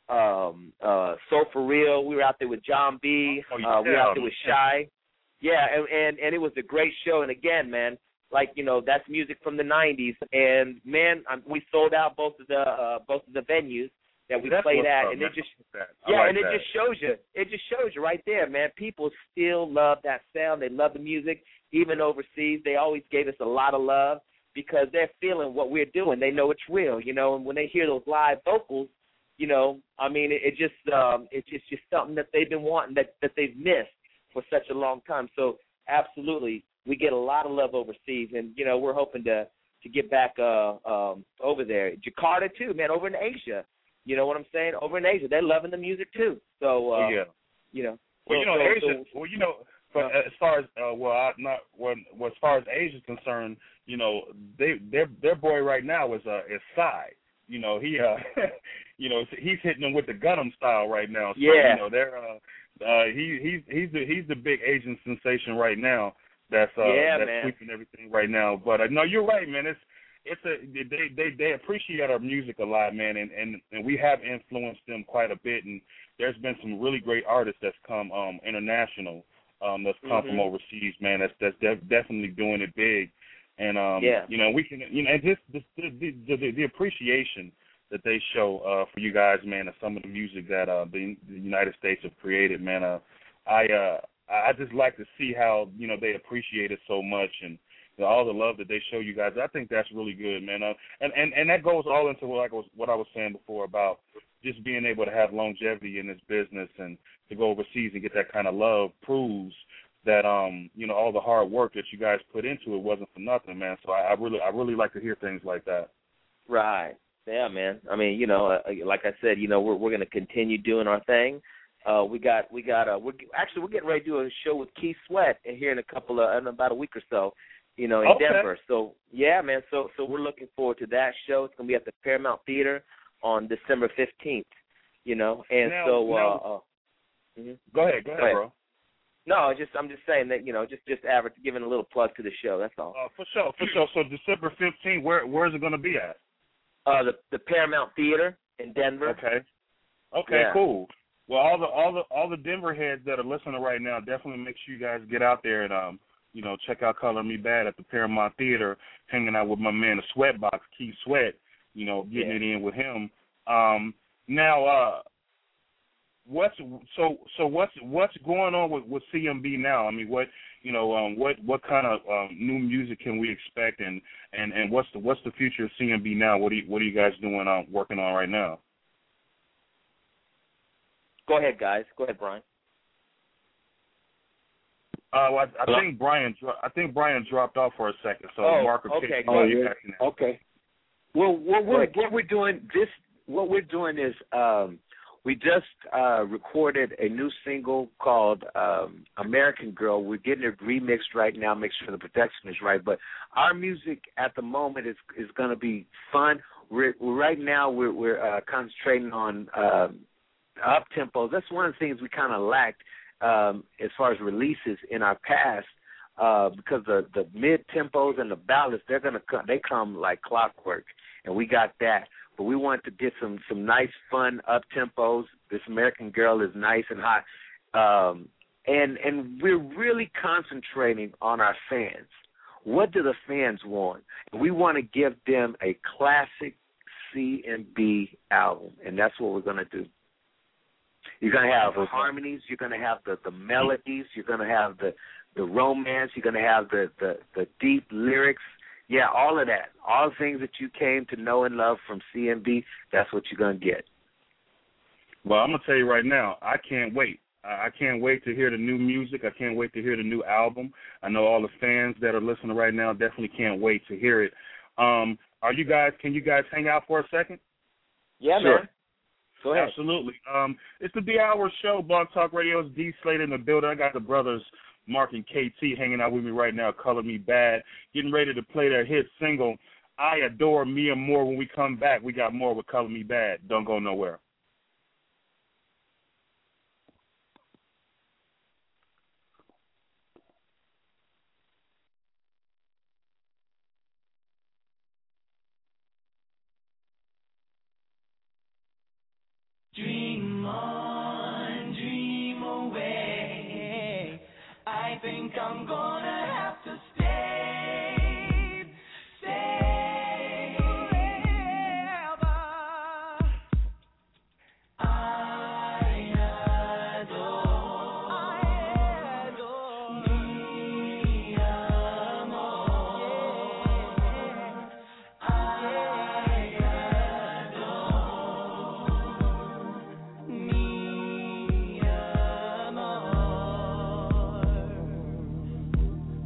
um, uh, Soul for Real. We were out there with John B. Oh, uh, we were out there with yeah. Shy. Yeah, and, and and it was a great show. And again, man, like you know, that's music from the nineties. And man, um, we sold out both of the uh, both of the venues that we That's played at, up, and man. it just I yeah, like and it that. just shows you. It just shows you right there, man. People still love that sound. They love the music. Even overseas, they always gave us a lot of love because they're feeling what we're doing. They know it's real, you know. And when they hear those live vocals, you know, I mean, it, it just um, it's just just something that they've been wanting that that they've missed for such a long time. So absolutely, we get a lot of love overseas, and you know, we're hoping to to get back uh, um, over there, Jakarta too, man. Over in Asia, you know what I'm saying? Over in Asia, they're loving the music too. So uh, oh, yeah. you know, Well, so, you know, so, Asia. so, well, you know. But as far as uh, well, I, not when well, as far as Asia's concerned, you know, they their their boy right now is uh is Psy. You know, he uh, you know, he's hitting them with the Gundam style right now. So, yeah. You know, they're uh, uh, he he's he's the he's the big Asian sensation right now. That's uh, yeah, that's man. sweeping everything right now. But uh, no, you're right, man. It's it's a they they they appreciate our music a lot, man, and and and we have influenced them quite a bit. And there's been some really great artists that's come um international. Um, that's come mm-hmm. from overseas, man. That's that's def- definitely doing it big, and um, yeah. you know, we can, you know, and just the the, the, the, the appreciation that they show uh, for you guys, man, and some of the music that uh, the, the United States have created, man. Uh, I uh, I just like to see how you know they appreciate it so much, and you know, all the love that they show you guys. I think that's really good, man. Uh, and and and that goes all into what I was what I was saying before about just being able to have longevity in this business and to go overseas and get that kind of love proves that um you know all the hard work that you guys put into it wasn't for nothing, man. So I, I really I really like to hear things like that. Right. Yeah, man. I mean, you know, uh, like I said, you know, we're we're going to continue doing our thing. Uh, we got we got uh, we're actually we're getting ready to do a show with Keith Sweat here in a couple of in about a week or so, you know, in okay. Denver. So yeah, man. So so we're looking forward to that show. It's going to be at the Paramount Theater on December fifteenth. You know, and now, so. Now, uh, uh, mm-hmm. Go ahead, go ahead, go ahead, bro. No, just I'm just saying that you know, just just average, giving a little plug to the show. That's all. Uh, for sure, for sure. So December fifteenth, where where is it going to be at? Uh, the the Paramount Theater in Denver. Okay. Okay, yeah. cool. Well, all the all the all the Denver heads that are listening right now, definitely make sure you guys get out there and um you know check out Color Me Bad at the Paramount Theater, hanging out with my man the Sweatbox, Keith Sweat. You know, getting yeah. it in with him. Um, now, uh, what's so so what's what's going on with, with C M B now? I mean, what you know, um, what what kind of um, new music can we expect, and, and, and what's the what's the future of C M B now? What do you, what are you guys doing on working on right now? Go ahead, guys. Go ahead, Brian. Uh, well, I, I think Brian I think Brian dropped off for a second. So oh, Mark or okay. Kate, Oh, you yeah. back in there. Okay. Well, what we're what we're doing this what we're doing is um, we just uh, recorded a new single called um, American Girl. We're getting it remixed right now, make sure the production is right. But our music at the moment is is going to be fun. We're, we're right now we're we're uh, concentrating on um, up tempos. That's one of the things we kind of lacked um, as far as releases in our past. Uh, because the the mid tempos and the ballads, they're gonna come, they come like clockwork, and we got that. But we want to get some some nice, fun up tempos. This American Girl is nice and hot, um, and and we're really concentrating on our fans. What do the fans want? We want to give them a classic C M B album, and that's what we're gonna do. You're gonna have the harmonies. You're gonna have the, the melodies. You're gonna have the the romance. You're gonna have the, the, the deep lyrics. Yeah, all of that. All the things that you came to know and love from C M B, that's what you're going to get. Well, I'm going to tell you right now, I can't wait. I can't wait to hear the new music. I can't wait to hear the new album. I know all the fans that are listening right now definitely can't wait to hear it. Um, are you guys, can you guys hang out for a second? Yeah, sure. man. Go ahead. Absolutely. Um, it's the D-Hour Show, Blog Talk Radio's D Slater in the building. I got the brothers Mark and K T hanging out with me right now, Color Me Bad, getting ready to play their hit single, I Adore Mia Moore. When we come back, we got more with Color Me Bad. Don't go nowhere. Dream on, dream away. I think I'm gonna have to stay, stay forever. I adore, I adore mi amor. I adore mi amor.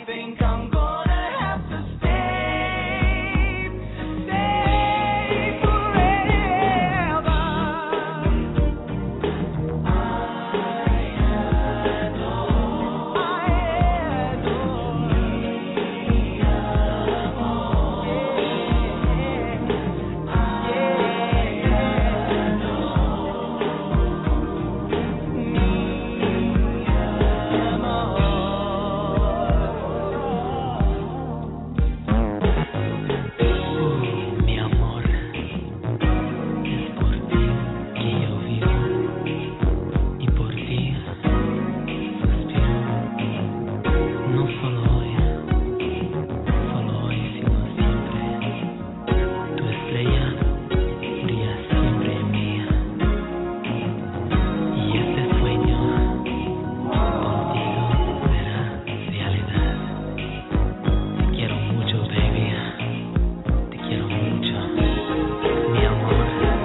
think I'm gonna have to stay, stay forever. I adore, I adore me, amor. Mi amor, es por ti que yo vivo y por ti suspiro. No solo hoy, solo hoy, sino siempre. Tu estrella brilla siempre en mí. Y este sueño contigo será realidad. Te quiero mucho, baby. Te quiero mucho, mi amor.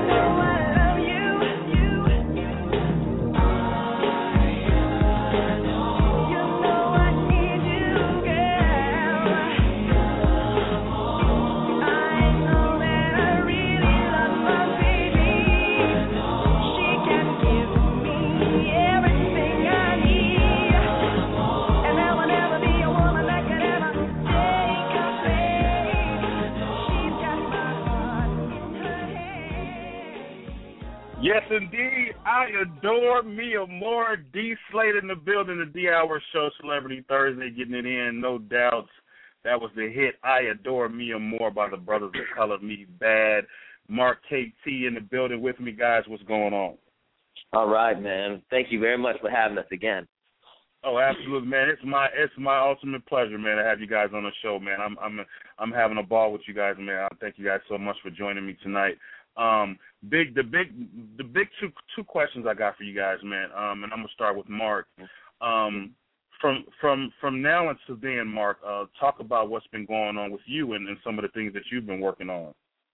Yes, indeed. I adore Mia Moore. D Slate in the building, the D Hour Show, Celebrity Thursday, getting it in, no doubts. That was the hit, I Adore Mia Moore by the Brothers of Color Me Bad. Mark K T in the building with me, guys. What's going on? All right, man. Thank you very much for having us again. Oh, absolutely, man. It's my it's my ultimate pleasure, man, to have you guys on the show, man. I'm I'm I'm having a ball with you guys, man. I thank you guys so much for joining me tonight. Um, big the big the big two two questions I got for you guys, man. Um, and I'm gonna start with Mark. Um, from from from now until then, Mark, uh, talk about what's been going on with you and, and some of the things that you've been working on.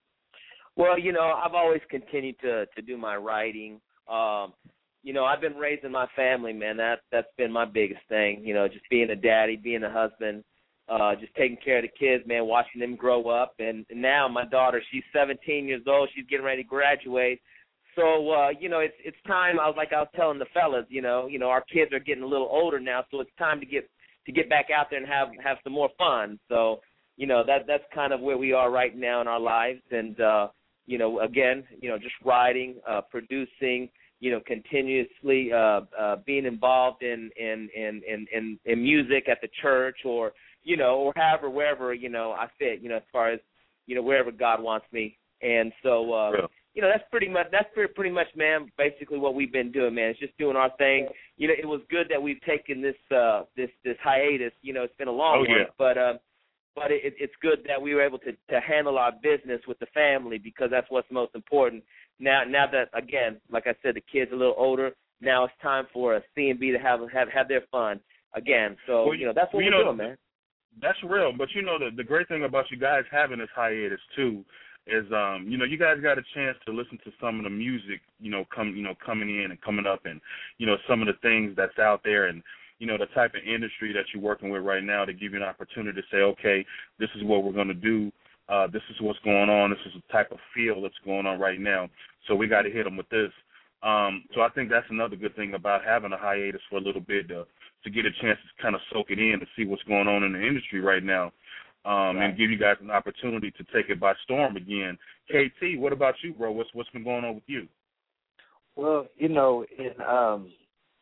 Well, you know, I've always continued to to do my writing. Um, you know, I've been raising my family, man. That that's been my biggest thing. You know, just being a daddy, being a husband, uh, just taking care of the kids, man, watching them grow up. And, and now my daughter, she's seventeen years old. She's getting ready to graduate. So, uh, you know, it's it's time. I was like I was telling the fellas, you know, you know, our kids are getting a little older now, so it's time to get to get back out there and have have some more fun. So, you know, that that's kind of where we are right now in our lives. And uh, you know, again, you know, just writing, uh, producing, you know, continuously uh, uh, being involved in in, in in in in music at the church, or you know, or however, wherever, you know, I fit, you know, as far as, you know, wherever God wants me. And so, uh, yeah. you know, that's pretty much, that's pretty, pretty much, man, basically what we've been doing, man. It's just doing our thing. You know, it was good that we've taken this, uh, this, this hiatus. You know, it's been a long oh, one, yeah. but, uh, but it, it's good that we were able to, to handle our business with the family, because that's what's most important. Now, now that, again, like I said, the kids are a little older, now it's time for a C and B to have, have, have their fun again. So, well, you know, that's what well, we're know, doing, man. That's real, but you know the the great thing about you guys having this hiatus too is um you know you guys got a chance to listen to some of the music you know come you know coming in and coming up, and you know some of the things that's out there, and you know the type of industry that you're working with right now, to give you an opportunity to say, okay, this is what we're going to do, uh this is what's going on, this is the type of feel that's going on right now, so we got to hit them with this. Um so I think that's another good thing about having a hiatus for a little bit, to to get a chance to kind of soak it in, to see what's going on in the industry right now, um, right. and give you guys an opportunity to take it by storm again. K T, what about you, bro? What's what's been going on with you? Well, you know, in um,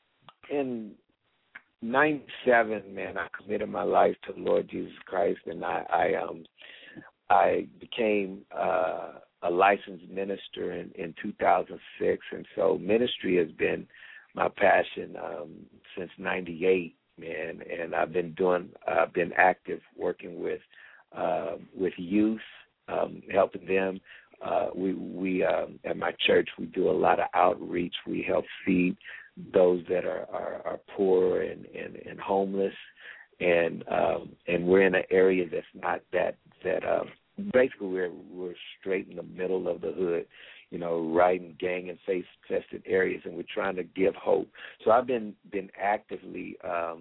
in ninety-seven, man, I committed my life to the Lord Jesus Christ, and I, I um, I became uh, a licensed minister in, in two thousand six, and so ministry has been my passion um, since ninety-eight, man. And I've been doing, I've been active working with uh, with youth, um, helping them. Uh, we we um, at my church we do a lot of outreach. We help feed those that are are, are poor and, and, and homeless, and um, and we're in an area that's not that that um, basically we're we're straight in the middle of the hood, you know, right in gang and face-infested areas, and we're trying to give hope. So I've been been actively um,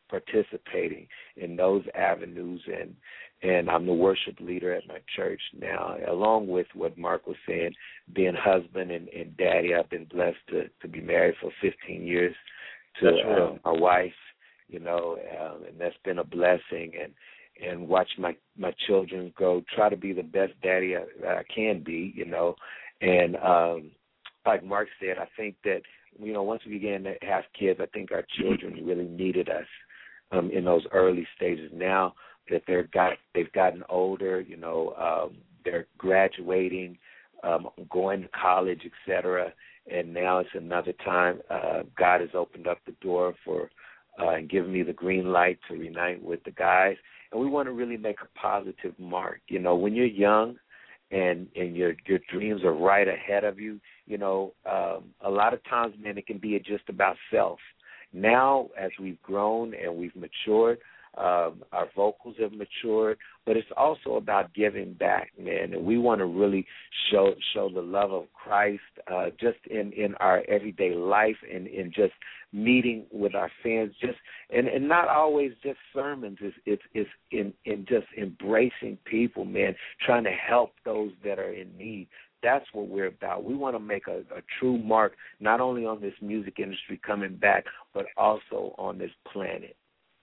participating in those avenues, and and I'm the worship leader at my church now, along with what Mark was saying, being husband and, and daddy. I've been blessed to, to be married for fifteen years to uh, my wife, you know, um, and that's been a blessing, and and watch my, my children grow, try to be the best daddy I, that I can be, you know, and um, like Mark said, I think that, you know, once we began to have kids, I think our children really needed us um, in those early stages. Now that they're got, they've gotten older, you know, um, they're graduating, um, going to college, et cetera, and now it's another time. Uh, God has opened up the door for uh, and given me the green light to reunite with the guys, and we want to really make a positive mark. You know, when you're young and and your your dreams are right ahead of you, you know, um, a lot of times, man, it can be just about self. Now, as we've grown and we've matured, um, our vocals have matured, but it's also about giving back, man. And we want to really show show the love of Christ uh, just in, in our everyday life and in just meeting with our fans, just and, and not always just sermons. It's it's, it's in, in just embracing people, man, trying to help those that are in need. That's what we're about. We want to make a, a true mark, not only on this music industry coming back, but also on this planet.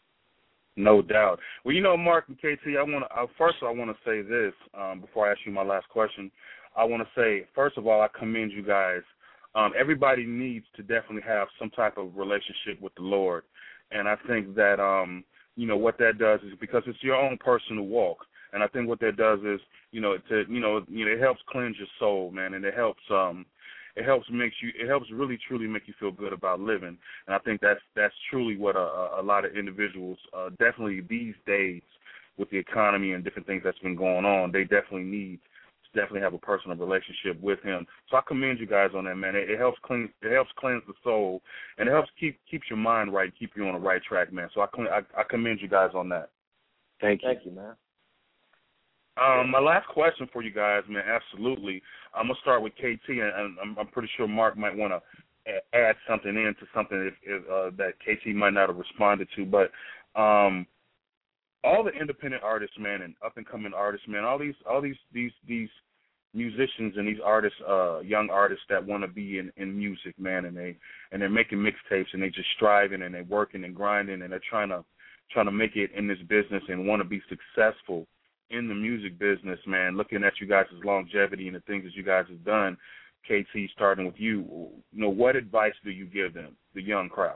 No doubt. Well, you know, Mark and K T, I want to uh, first I want to say this um, before I ask you my last question. I want to say, first of all, I commend you guys. Um, everybody needs to definitely have some type of relationship with the Lord, and I think that um, you know what that does is because it's your own personal walk, and I think what that does is you know to you know you know it helps cleanse your soul, man, and it helps um, it helps makes you it helps really truly make you feel good about living, and I think that's that's truly what a, a lot of individuals uh, definitely these days with the economy and different things that's been going on, they definitely need to definitely have a personal relationship with Him. So I commend you guys on that, man. It, it helps clean it helps cleanse the soul, and it helps keep keeps your mind right, keep you on the right track, man. So I I, I commend you guys on that. Thank you. Thank you, man. Um, my last question for you guys, man, absolutely. I'm going to start with K T, and I'm, I'm pretty sure Mark might want to add something into something if, if, uh, that K T might not have responded to. But um, all the independent artists, man, and up-and-coming artists, man, all these all these, these, these musicians and these artists, uh, young artists that want to be in, in music, man, and, they, and they're making mixtapes, and they just striving, and they're working and grinding, and they're trying to, trying to make it in this business and want to be successful in the music business, man, looking at you guys' longevity and the things that you guys have done, K T, starting with you, you know, what advice do you give them, the young crowd?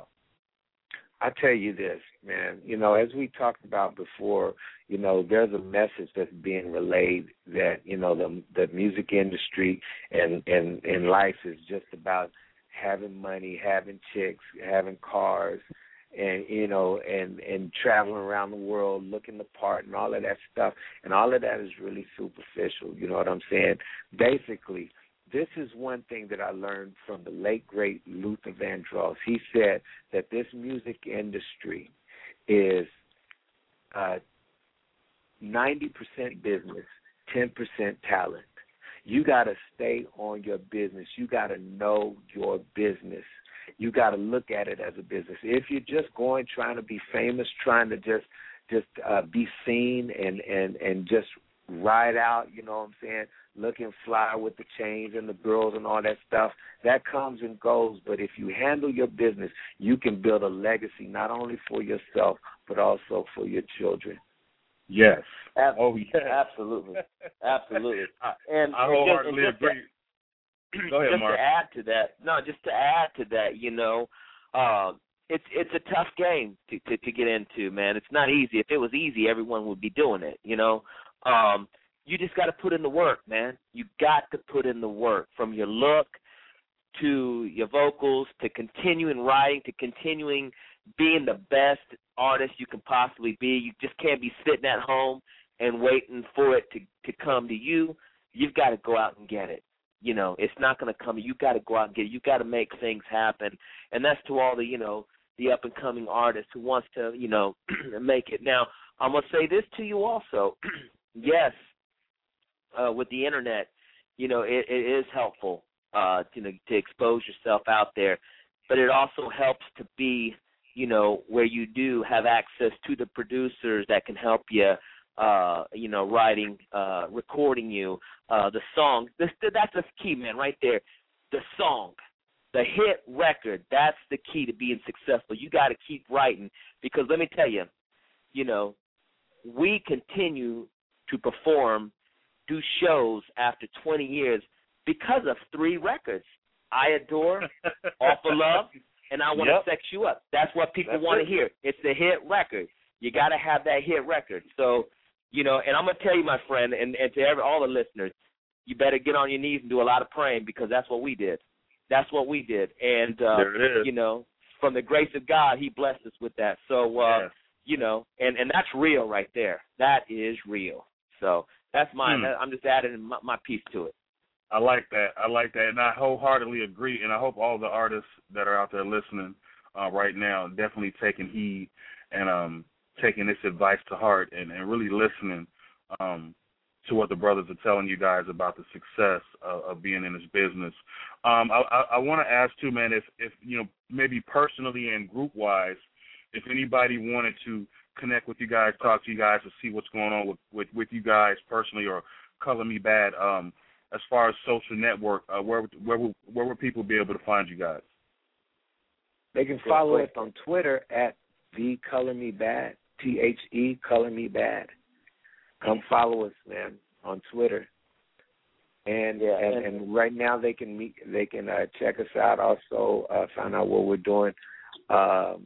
I tell you this, man, you know, as we talked about before, you know, there's a message that's being relayed that, you know, the the music industry and, and, and life is just about having money, having chicks, having cars, and, you know, and, and traveling around the world, looking the part and all of that stuff. And all of that is really superficial, you know what I'm saying? Basically, this is one thing that I learned from the late, great Luther Vandross. He said that this music industry is uh, ninety percent business, ten percent talent. You got to stay on your business. You got to know your business. You got to look at it as a business. If you're just going, trying to be famous, trying to just just uh, be seen and, and, and just ride out, you know what I'm saying, looking fly with the chains and the girls and all that stuff, that comes and goes. But if you handle your business, you can build a legacy not only for yourself but also for your children. Yes. Ab- oh, yes. Absolutely. Absolutely. And, I and wholeheartedly just, and just agree. To, Go ahead, just Mark. to add to that, no, just to add to that, you know, uh, it's it's a tough game to, to, to get into, man. It's not easy. If it was easy, everyone would be doing it, you know. Um, you just got to put in the work, man. You got to put in the work, from your look to your vocals to continuing writing to continuing being the best artist you can possibly be. You just can't be sitting at home and waiting for it to, to come to you. You've got to go out and get it. You know, it's not going to come. You got to go out and get it. You got to make things happen. And that's to all the, you know, the up-and-coming artist who wants to, you know, make it. Now, I'm going to say this to you also. Yes, uh, with the Internet, you know, it, it is helpful, uh, to, you know, to expose yourself out there. But it also helps to be you know, where you do have access to the producers that can help you, uh, you know, writing, uh, recording you, uh, the song. This, that's the key, man, right there. The song, the hit record, that's the key to being successful. You got to keep writing because let me tell you, you know, we continue to perform, do shows after twenty years because of three records. I Adore, Awful Love, and I Want to yep. Sex You Up. That's what people That's want it. to hear. It's the hit record. You got to have that hit record. So, you know, and I'm going to tell you, my friend, and, and to every, all the listeners, you better get on your knees and do a lot of praying because that's what we did. That's what we did. And, uh, you know, from the grace of God, he blessed us with that. So, uh, yeah. you know, and, and that's real right there. That is real. So that's mine. Hmm. I'm just adding my, my piece to it. I like that. I like that. And I wholeheartedly agree. And I hope all the artists that are out there listening uh, right now definitely taking heed and um, taking this advice to heart and, and really listening um, to what the brothers are telling you guys about the success of, of being in this business. Um, I, I, I want to ask, too, man, if, if, you know, maybe personally and group-wise, if anybody wanted to connect with you guys, talk to you guys, or see what's going on with, with, with you guys personally or Color Me Bad, um, as far as social network, uh, where where where would people be able to find you guys? They can follow us on Twitter at the Color Me Bad, T H E Color Me Bad. Come follow us, man, on Twitter. And yeah, and, and right now they can meet, they can uh, check us out. Also, uh, find out what we're doing um,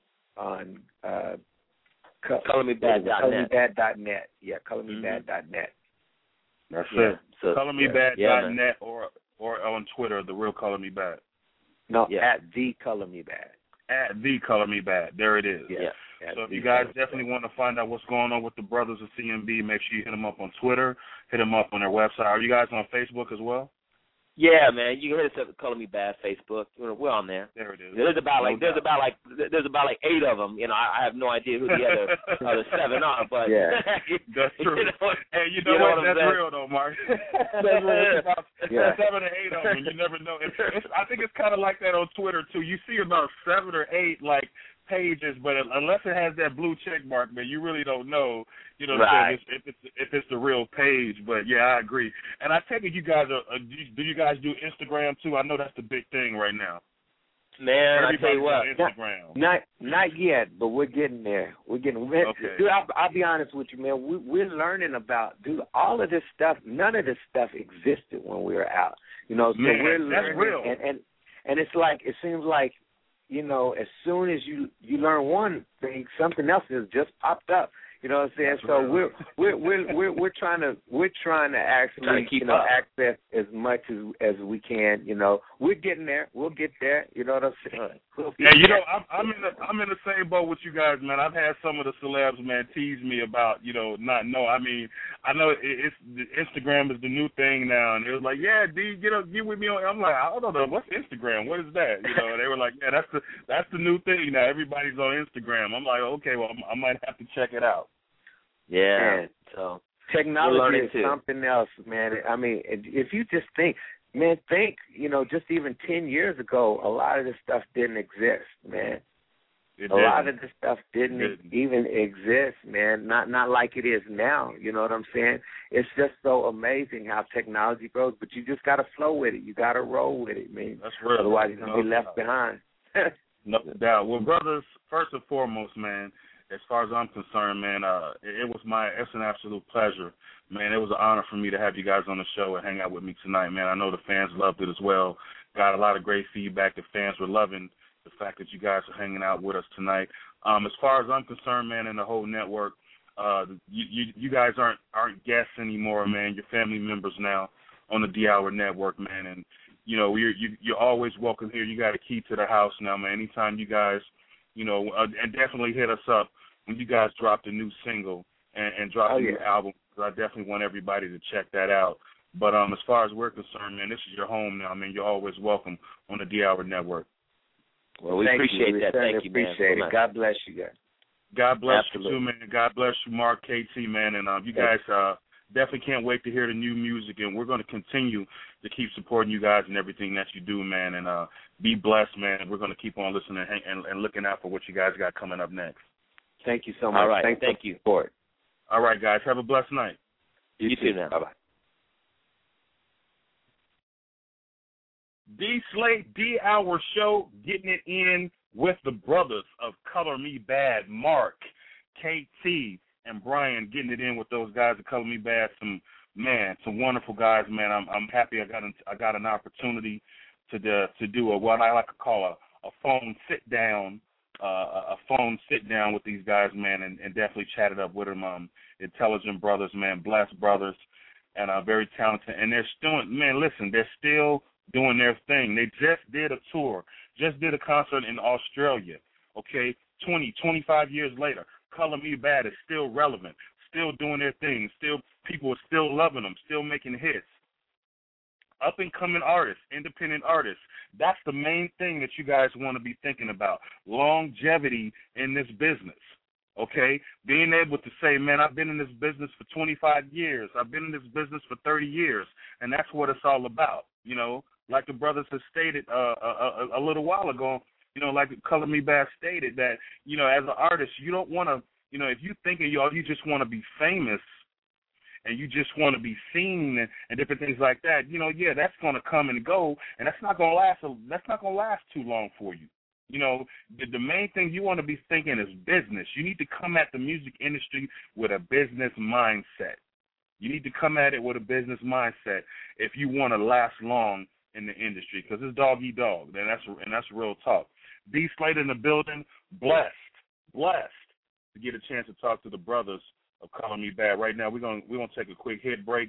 on uh, color me bad dot net. color me bad dot net. Yeah, color me bad dot net. That's yeah. it. So, color me bad dot net or or on Twitter, the real Color Me Bad. No, yeah. at the Color Me Bad. At the Color Me Bad. There it is. Yeah. So if you guys definitely want to find out what's going on with the brothers of C M B, make sure you hit them up on Twitter, hit them up on their website. Are you guys on Facebook as well? Yeah, man, you can hit us up at Color Me Bad Facebook. We're on there. There it is. There's about like no there's doubt. about like there's about like eight of them. You know, I, I have no idea who the other other seven are, but yeah, that's true. You know, hey, you know, you know what? what That's saying? real though, Mark. That's real. It's about yeah. seven or eight of them. You never know. It's, it's, I think it's kind of like that on Twitter too. You see about seven or eight like pages, but unless it has that blue check mark, man, you really don't know. You know, right. if it's if it's the real page. But yeah, I agree. And I take it you guys are. Uh, do you guys do Instagram too? I know that's the big thing right now. Man, Everybody's I tell you what, Instagram. Not not yet, but we're getting there. We're getting there. Okay. Dude, I'll, I'll be honest with you, man. We, we're learning about, dude, all of this stuff. None of this stuff existed when we were out. You know, so man, we're that's learning, real. and, and and it's like it seems like, you know, as soon as you you learn one thing, something else has just popped up. You know what I'm saying? That's so real. we're we're we're we're we're trying to we're trying to actually Trying to keep you know up. access as much as as we can. You know, we're getting there. We'll get there. You know what I'm saying? We'll Yeah, you know, I'm, I'm in the I'm in the same boat with you guys, man. I've had some of the celebs, man, tease me about, you know, not know. I mean, I know it, it's Instagram is the new thing now, and it was like, yeah, D, get up, get with me on. I'm like, I don't know, what's Instagram? What is that? You know, and they were like, yeah, that's the that's the new thing now. Everybody's on Instagram. I'm like, okay, well, I might have to check it out. yeah. Man. So Technology is too. something else, man. I mean, if you just think, man, think, you know, just even ten years ago, a lot of this stuff didn't exist, man. It a didn't. lot of this stuff didn't, It didn't. even exist, man. Not not like it is now. You know what I'm saying? It's just so amazing how technology grows, but you just got to flow with it. You got to roll with it, man. That's real. Otherwise, you're gonna No be left doubt. behind. No doubt. Well, brothers, first and foremost, man, as far as I'm concerned, man, uh, it, it was my, it's an absolute pleasure. Man, it was an honor for me to have you guys on the show and hang out with me tonight, man. I know the fans loved it as well. Got a lot of great feedback. The fans were loving the fact that you guys are hanging out with us tonight. Um, as far as I'm concerned, man, and the whole network, uh, you, you, you guys aren't aren't guests anymore, man. You're family members now on the D-Hour Network, man. And, you know, you're, you, you're always welcome here. You got a key to the house now, man. Anytime you guys, you know, uh, and definitely hit us up when you guys drop the new single and, and drop Oh, the new yeah. album, because I definitely want everybody to check that out. But um, as far as we're concerned, man, this is your home now. I mean, you're always welcome on the D-Hour Network. Well, we Thank appreciate you. We that. certainly Thank you, man. appreciate so it. God bless you guys. God bless Absolutely. you too, man. God bless you, Mark, K T, man. And um, you guys uh, definitely can't wait to hear the new music, and we're going to continue to keep supporting you guys and everything that you do, man. And uh, be blessed, man. We're going to keep on listening and, and, and looking out for what you guys got coming up next. Thank you so much. All right. Thanks Thank for you. support. All right, guys. Have a blessed night. You, you too, too now. Bye-bye. D Slate, D Hour Show, getting it in with the brothers of Color Me Bad, Mark, K T, and Brian, getting it in with those guys of Color Me Bad. Some man, some wonderful guys, man. I'm I'm happy I got an, I got an opportunity to the, to do a, what I like to call a, a phone sit down, uh, a phone sit down with these guys, man, and, and definitely chatted up with them. Um, intelligent brothers, man, blessed brothers, and uh, very talented. And they're still, man, listen, they're still doing their thing. They just did a tour, just did a concert in Australia, okay, twenty, twenty-five years later. Color Me Bad is still relevant, still doing their thing, still people are still loving them, still making hits. Up-and-coming artists, independent artists, that's the main thing that you guys want to be thinking about, longevity in this business, okay? Being able to say, man, I've been in this business for twenty-five years, I've been in this business for thirty years, and that's what it's all about, you know? Like the brothers have stated uh, a, a, a little while ago, you know, like Color Me Bad stated that, you know, as an artist, you don't want to, you know, if you think of y'all, you just want to be famous and you just want to be seen and, and different things like that, you know, yeah, that's going to come and go, and that's not going to last. That's not going to last too long for you. You know, the, the main thing you want to be thinking is business. You need to come at the music industry with a business mindset. You need to come at it with a business mindset if you want to last long in the industry, because it's dog eat dog, and that's and that's real talk. D Slate in the building, blessed, blessed to get a chance to talk to the brothers of Color Me Bad. Right now, we're gonna we're gonna take a quick hit break.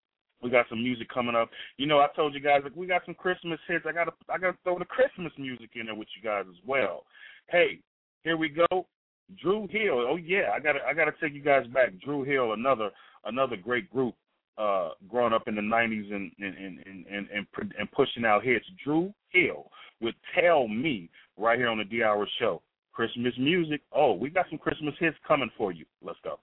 We got some music coming up. You know, I told you guys, like, we got some Christmas hits. I gotta I gotta throw the Christmas music in there with you guys as well. Hey, here we go. Dru Hill. Oh yeah, I gotta I gotta take you guys back. Dru Hill, another another great group. Uh, growing up in the nineties and and, and, and, and and pushing out hits. Dru Hill with Tell Me right here on the D Hour Show. Christmas music. Oh, we got some Christmas hits coming for you. Let's go.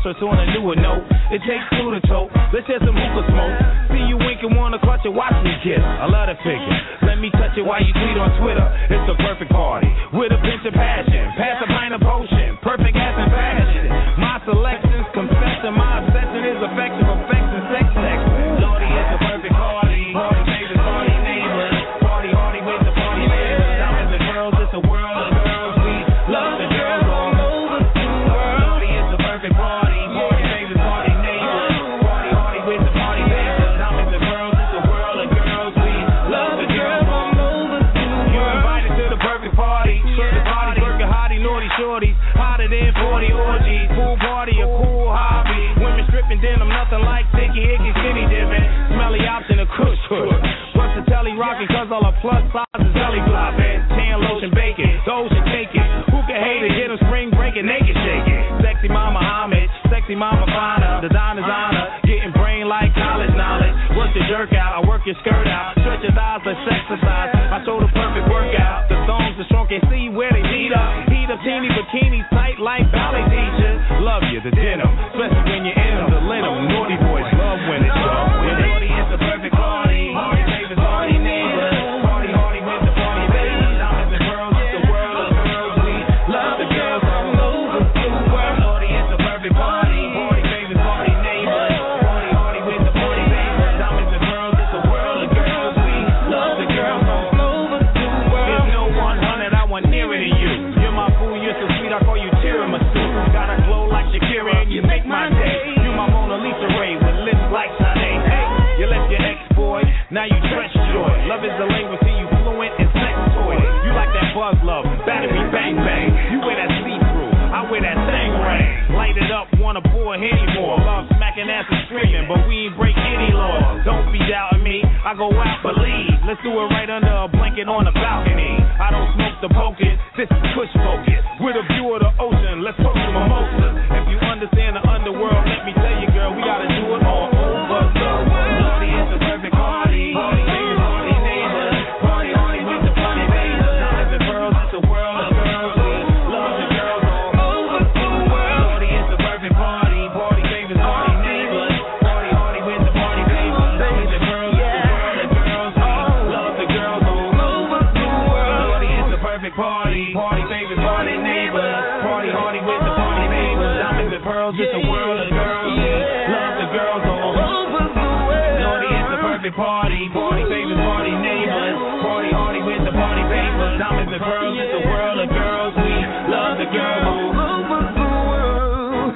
So on a newer note, it takes two to tote. Let's share some hookah smoke. See you winking, wanna clutch it, watch me kiss. I love the figure. Let me touch it while you tweet on Twitter. It's the perfect party with a pinch of passion. Pass a pint of potion, perfect ass and fashion. My selections, confession, my obsession is affection, perfection, sex, sex. Lordy, it's the perfect party. Party favors, party neighbors. Party hardy with the party neighbors. Diamonds and girls, it's a world of girls. We love the girls all over the world. Lordy, it's the perfect party. Party favors, party neighbors. Party hardy with the party neighbors. Diamonds and girls, it's a world of girls. We love the girls all over the world. You're invited to the perfect party. Perfect party, working hottie, naughty shorties. Hotter than forty orgies. Pool party, a cool hobby. Women stripping denim, nothing like sticky, icky, skinny dipping. Smelly option, a kush hood. What's the telly rocking, cause all the plus size is belly flopping. Tan lotion bacon, the ocean taking. Who can hate it, hit a spring breaking, naked shaking. Sexy mama homage, sexy mama finer. The diner's honor, getting brain like college knowledge. Work your jerk out, I work your skirt out. Stretch your thighs, let's exercise. I show the perfect workout. The songs are strong, can see where they meet up. Heat up teeny bikinis, tight like ballet teachers. Love you, the denim, especially when you're in them. The linen, naughty boys love when it's dark. Naughty is the perfect party. Party favors, party neighbors. Party hardy with the party babies. Diamonds and girls, it's the world of girls. We love the girls all over the world. Naughty is the perfect party. Party favors, party neighbors. Party hardy with the party babies. Diamonds and girls, it's the world of girls. We love the girls all over the world. There's no one hundred, I want nearer to you. You're my fool, you're so sweet, I call you tiramisu. Got a glow like Shakira and you make my day. You my Mona Lisa Ray with lips like Sade. Hey, you left your ex-boy, now you trench joy. Love is the language, see you fluent in sex toys. You like that buzz love, battery bang bang. You wear that see-through, I wear that thing ring. Light it up, wanna pour anymore. Love smacking ass and screaming, but we ain't break any laws. Don't be doubting me, I go out, believe. Let's do it right under a blanket on the balcony. I don't smoke the poking, this is Kush focus. With a view of the ocean, let's post some mimosas. If you understand the underworld, let me tell you, girl, we gotta do it all over the world. Naughty is the perfect party. Party neighbors, party neighbors. Party hardy with the party babies. Diamonds and pearls, it's a world of girls. We love the girls all over the world. Naughty is the perfect party. Party favors, party neighbors. Party hardy with the party babies. Diamonds and pearls, it's a world of girls. We love the girls all over the world. Naughty is the perfect party. Party favors, party neighbors. Party hardy with the party neighbors. Diamonds and pearls, it's a world of girls. We love the girls all over the world. Naughty is the perfect party. Party favors, party neighbors. Party hardy with the party papers. Diamonds and pearls, it's a world of girls. We love the girls all over the world.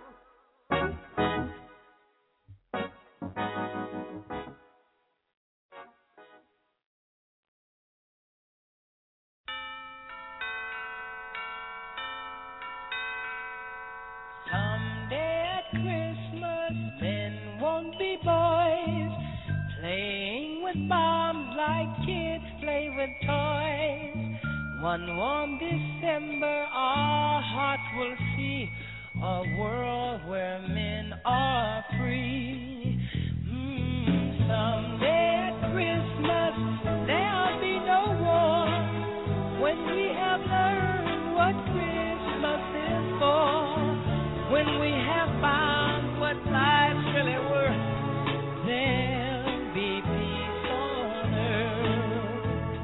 Someday at Christmas, men won't be boys, playing with bombs like kids play with toys. One warm December, our hearts will see a world where men are free. Mm, someday at Christmas, there'll be no war when we have learned what Christmas is for. When we have found what life's really worth, there'll be peace on earth.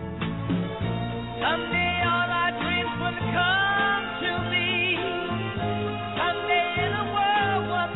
Someday all our dreams will come to be. Someday in a world where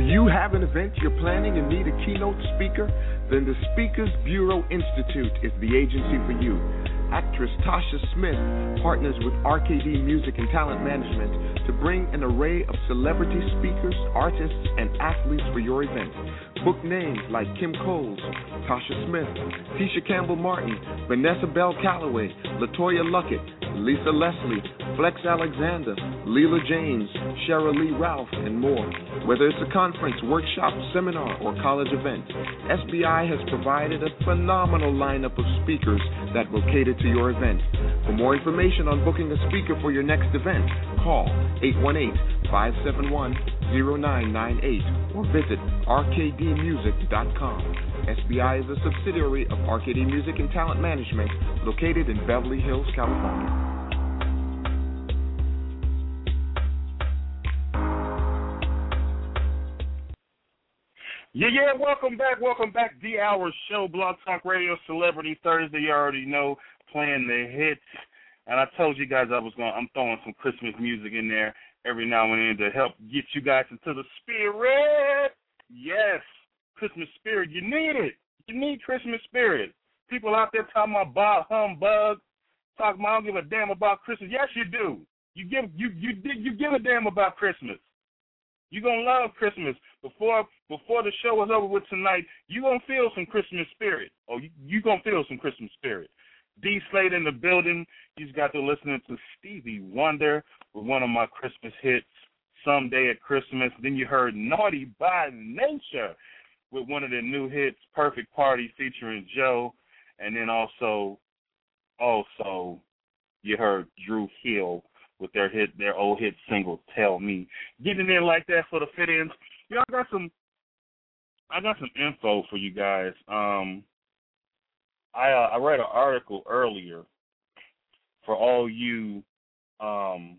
you have an event you're planning and need a keynote speaker? Then the Speakers Bureau Institute is the agency for you. Actress Tasha Smith partners with R K D Music and Talent Management to bring an array of celebrity speakers, artists, and athletes for your event. Book names like Kim Coles, Tasha Smith, Tisha Campbell Martin, Vanessa Bell Calloway, LaToya Luckett, Lisa Leslie, Flex Alexander, Leela James, Cheryl Lee Ralph, and more. Whether it's a conference, workshop, seminar, or college event, S B I has provided a phenomenal lineup of speakers that will cater to your event. For more information on booking a speaker for your next event, call eight one eight, five seven one, zero nine nine eight or visit R K D music dot com. S B I is a subsidiary of R K D Music and Talent Management located in Beverly Hills, California. Yeah, yeah, welcome back, welcome back. The Hour Show, Blog Talk Radio, Celebrity Thursday. You already know, playing the hits. And I told you guys I was going. I'm throwing some Christmas music in there every now and then to help get you guys into the spirit. Yes, Christmas spirit. You need it. You need Christmas spirit. People out there talking about bah humbug, talking about I don't give a damn about Christmas. Yes, you do. You give you you you give a damn about Christmas. You're going to love Christmas. Before before the show is over with tonight, you're going to feel some Christmas spirit. Oh, you're you going to feel some Christmas spirit. D. Slade in the building. You just got to listen to Stevie Wonder with one of my Christmas hits, Someday at Christmas. Then you heard Naughty by Nature with one of their new hits, Perfect Party featuring Joe. And then also, also, you heard Drew Hill with their hit, their old hit single, Tell Me. Getting in like that for the fit-ins. Y'all got some, I got some info for you guys. Um, I uh, I read an article earlier for all you, um,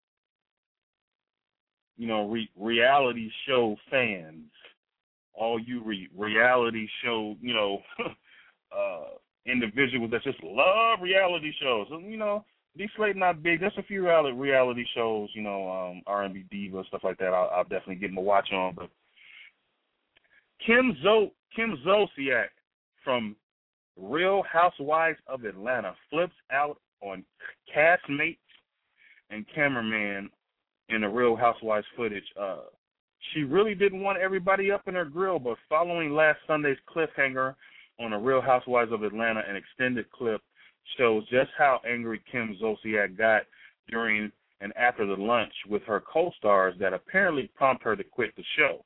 you know, re- reality show fans, all you re- reality show, you know, uh, individuals that just love reality shows. You know, D. Slade not big. There's a few reality reality shows, you know, um, R and B Diva, stuff like that. I'll, I'll definitely get my watch on. But Kim Zo Kim Zolciak from Real Housewives of Atlanta flips out on castmates and cameraman in the Real Housewives footage. Uh, she really didn't want everybody up in her grill, but following last Sunday's cliffhanger on the Real Housewives of Atlanta, an extended clip shows just how angry Kim Zolciak got during and after the lunch with her co-stars that apparently prompted her to quit the show.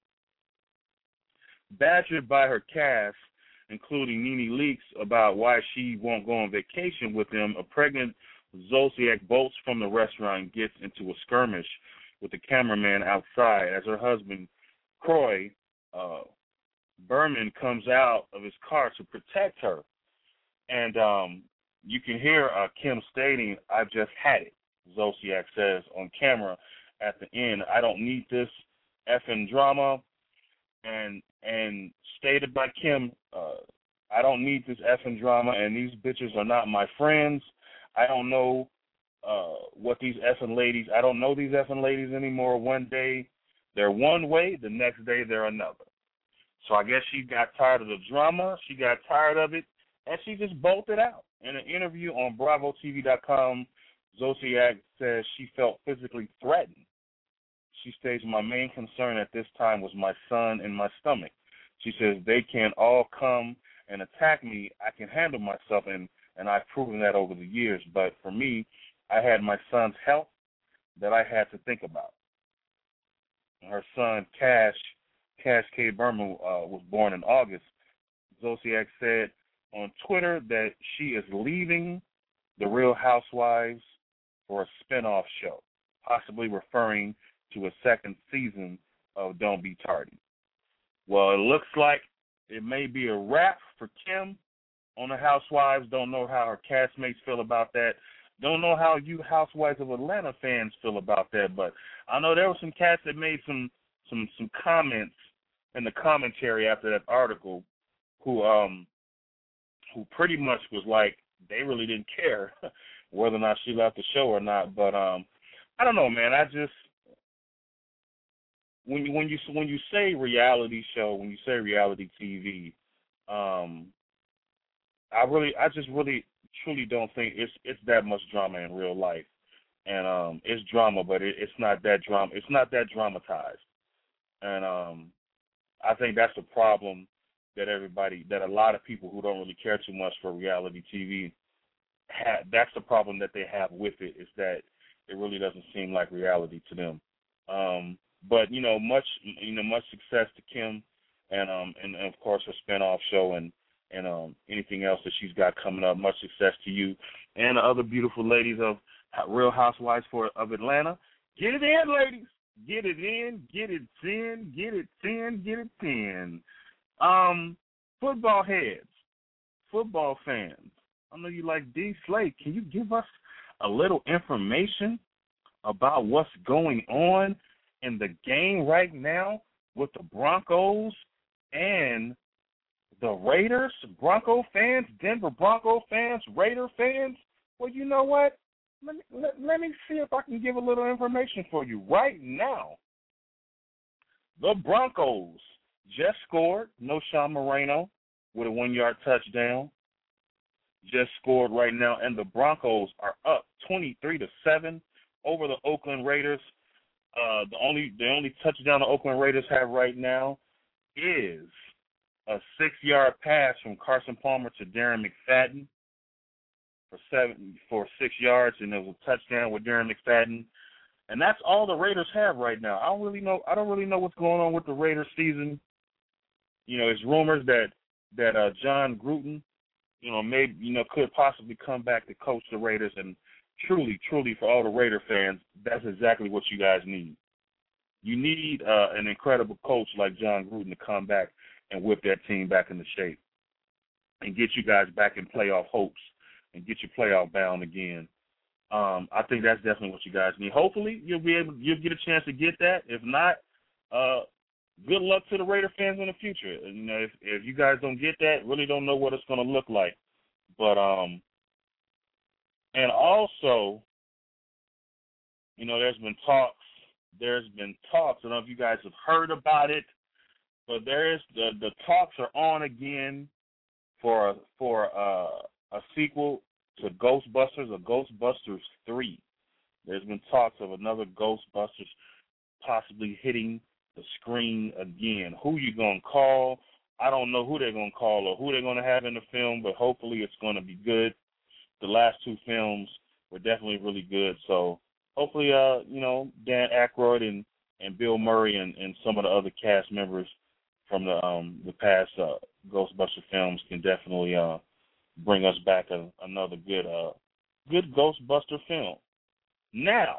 Badgered by her cast, including Nene Leakes, about why she won't go on vacation with them, a pregnant Zolciak bolts from the restaurant and gets into a skirmish with the cameraman outside as her husband, Croy uh, Berman, comes out of his car to protect her. And um, you can hear uh, Kim stating, "I've just had it," Zolciak says on camera at the end. "I don't need this effing drama." And and stated by Kim, uh, "I don't need this effing drama, and these bitches are not my friends. I don't know uh, what these effing ladies, I don't know these effing ladies anymore. One day they're one way, the next day they're another." So I guess she got tired of the drama, she got tired of it, and she just bolted out. In an interview on Bravo T V dot com, Zolciak says she felt physically threatened. She states, "My main concern at this time was my son in my stomach." She says, "They can all come and attack me. I can handle myself, and, and I've proven that over the years. But for me, I had my son's health that I had to think about." Her son, Cash, Cash K. Berman, uh, was born in August. Zolciak said on Twitter that she is leaving The Real Housewives for a spinoff show, possibly referring to a second season of Don't Be Tardy. Well, it looks like it may be a wrap for Kim on the Housewives. Don't know how her castmates feel about that. Don't know how you Housewives of Atlanta fans feel about that. But I know there were some cats that made some some some comments in the commentary after that article who um who pretty much was like they really didn't care whether or not she left the show or not. But um I don't know, man. I just when you when you when you say reality show, when you say reality T V, um, I really, I just really, truly don't think it's it's that much drama in real life, and um, it's drama, but it, it's not that drama. It's not that dramatized, and um, I think that's the problem that everybody, that a lot of people who don't really care too much for reality T V, have. That's the problem that they have with it, is that it really doesn't seem like reality to them. Um, but you know, much you know, much success to Kim, and um, and, and of course her spinoff show, and and um, anything else that she's got coming up. Much success to you and the other beautiful ladies of Real Housewives for of Atlanta. Get it in, ladies. Get it in. Get it in. Get it in. Get it in. Um, football heads, football fans. I know you like D. Slate. Can you give us a little information about what's going on in the game right now with the Broncos and the Raiders? Bronco fans, Denver Bronco fans, Raider fans. Well, you know what? Let me, let, let me see if I can give a little information for you right now. The Broncos just scored. No Sean Moreno with a one-yard touchdown. Just scored right now, and the Broncos are up twenty-three to seven over the Oakland Raiders. Uh, the only the only touchdown the Oakland Raiders have right now is a six-yard pass from Carson Palmer to Darren McFadden for seven for six yards, and there was a touchdown with Darren McFadden. And that's all the Raiders have right now. I don't really know. I don't really know what's going on with the Raiders season. You know, it's rumors that that uh, John Gruden, you know, maybe you know could possibly come back to coach the Raiders. And truly, truly, for all the Raider fans, that's exactly what you guys need. You need uh, an incredible coach like John Gruden to come back and whip that team back into shape and get you guys back in playoff hopes and get you playoff bound again. Um, I think that's definitely what you guys need. Hopefully, you'll be able, you'll get a chance to get that. If not, uh, good luck to the Raider fans in the future. You know, if if you guys don't get that, really don't know what it's going to look like. But um, and also, you know, there's been talks. There's been talks. I don't know if you guys have heard about it, but there is the the talks are on again for for uh, a sequel to Ghostbusters, or Ghostbusters three. There's been talks of another Ghostbusters possibly hitting the screen again. Who you going to call? I don't know who they're going to call or who they're going to have in the film, but hopefully it's going to be good. The last two films were definitely really good, so hopefully, uh, you know, Dan Aykroyd and, and Bill Murray and, and some of the other cast members from the um the past uh, Ghostbuster films can definitely uh bring us back a, another good uh good Ghostbuster film. Now,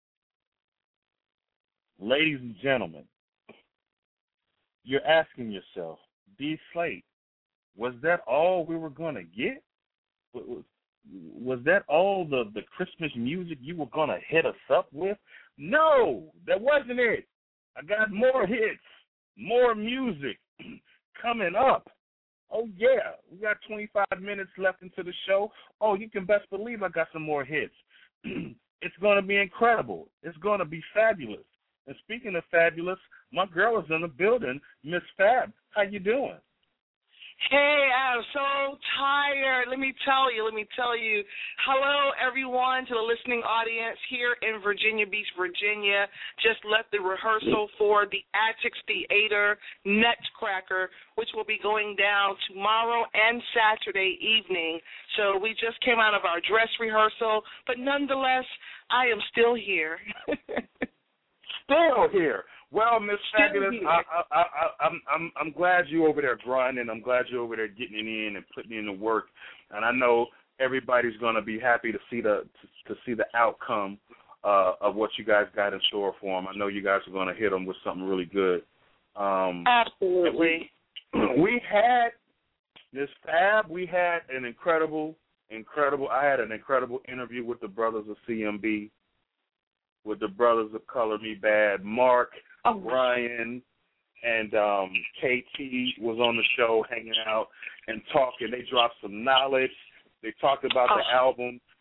ladies and gentlemen, you're asking yourself, D. Slate, was that all we were going to get? Was, was that all the, the Christmas music you were going to hit us up with? No, that wasn't it. I got more hits, more music coming up. Oh, yeah, we got twenty-five minutes left into the show. Oh, you can best believe I got some more hits. It's going to be incredible. It's going to be fabulous. And speaking of fabulous, my girl is in the building, Miss Fab. How you doing? Hey, I'm so tired. Let me tell you, let me tell you. Hello, everyone, to the listening audience here in Virginia Beach, Virginia. Just left the rehearsal for the Attucks Theater Nutcracker, which will be going down tomorrow and Saturday evening. So we just came out of our dress rehearsal, but nonetheless, I am still here. Still here. Well, Miss Fabulous, I, I, I, I'm, I'm, I'm glad you're over there grinding. I'm glad you're over there getting it in and putting in the work. And I know everybody's going to be happy to see the to, to see the outcome uh, of what you guys got in store for them. I know you guys are going to hit them with something really good. Um, Absolutely. We, we had Miss Fab. We had an incredible, incredible. I had an incredible interview with the brothers of C M B, with the brothers of Color Me Bad, Mark. Oh. Ryan and um, K T was on the show hanging out and talking. They dropped some knowledge. They talked about oh. the album.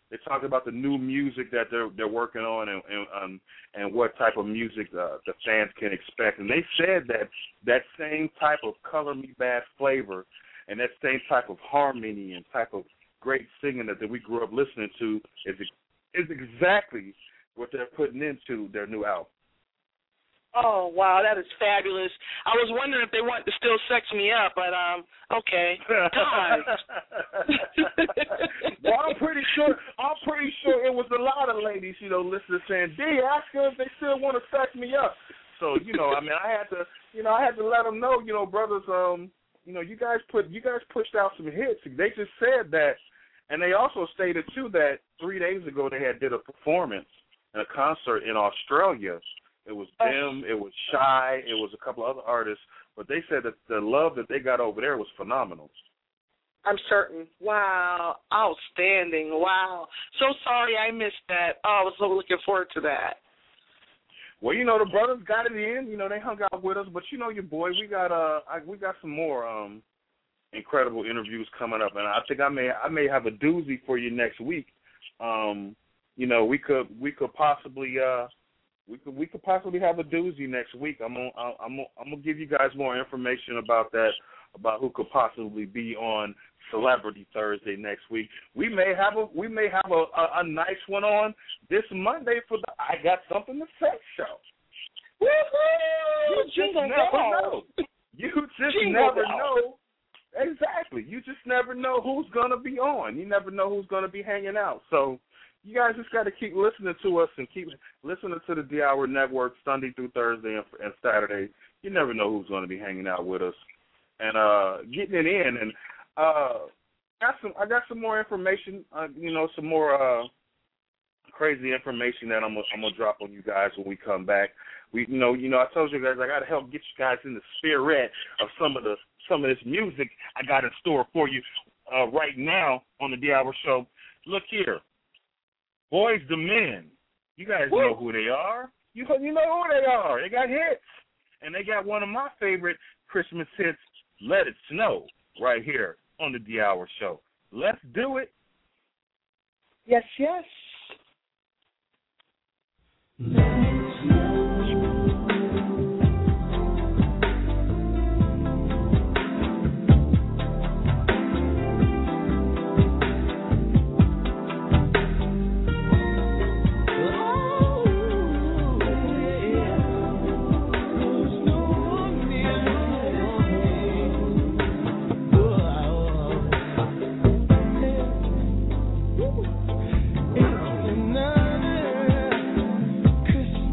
They talked about the new music that they're they're working on and and, um, and what type of music uh, the fans can expect. And they said that that same type of Color Me Badd flavor and that same type of harmony and type of great singing that, that we grew up listening to is is exactly what they're putting into their new album. Oh, wow, that is fabulous. I was wondering if they wanted to still sex me up, but, um, okay. God. Well, I'm pretty sure, I'm pretty sure it was a lot of ladies, you know, listening saying, D, ask them if they still want to sex me up. So, you know, I mean, I had to, you know, I had to let them know, you know, brothers, um, you know, you guys put, you guys pushed out some hits. They just said that, and they also stated, too, that three days ago they had did a performance and a concert in Australia. It was them, it was Shy, it was a couple of other artists, but they said that the love that they got over there was phenomenal. I'm certain. Wow, outstanding. Wow. So sorry I missed that. Oh, I was so looking forward to that. Well, you know, the brothers got it in. You know, they hung out with us, but you know your boy, we got uh, I, we got some more um, incredible interviews coming up, and I think I may I may have a doozy for you next week. Um, you know, we could we could possibly uh. We could we could possibly have a doozy next week. I'm gonna I'm gonna, I'm gonna give you guys more information about that, about who could possibly be on Celebrity Thursday next week. We may have a we may have a, a, a nice one on this Monday for the I Got Something to Say show. Woo-hoo! You just Jingle never bell. know. You just Jingle never bell. know. Exactly. You just never know who's gonna be on. You never know who's gonna be hanging out. So. You guys just got to keep listening to us and keep listening to the D-Hour Network Sunday through Thursday and, and Saturday. You never know who's going to be hanging out with us and uh, getting it in. And uh, got some, I got some more information, uh, you know, some more uh, crazy information that I'm gonna, I'm gonna drop on you guys when we come back. We, you know, you know, I told you guys I got to help get you guys in the spirit of some of the some of this music I got in store for you uh, right now on the D-Hour Show. Look here. Boys to Men, you guys Woo. know who they are. You, you know who they are. They got hits. And they got one of my favorite Christmas hits, Let It Snow, right here on the D-Hour Show. Let's do it. Yes, yes. Christmas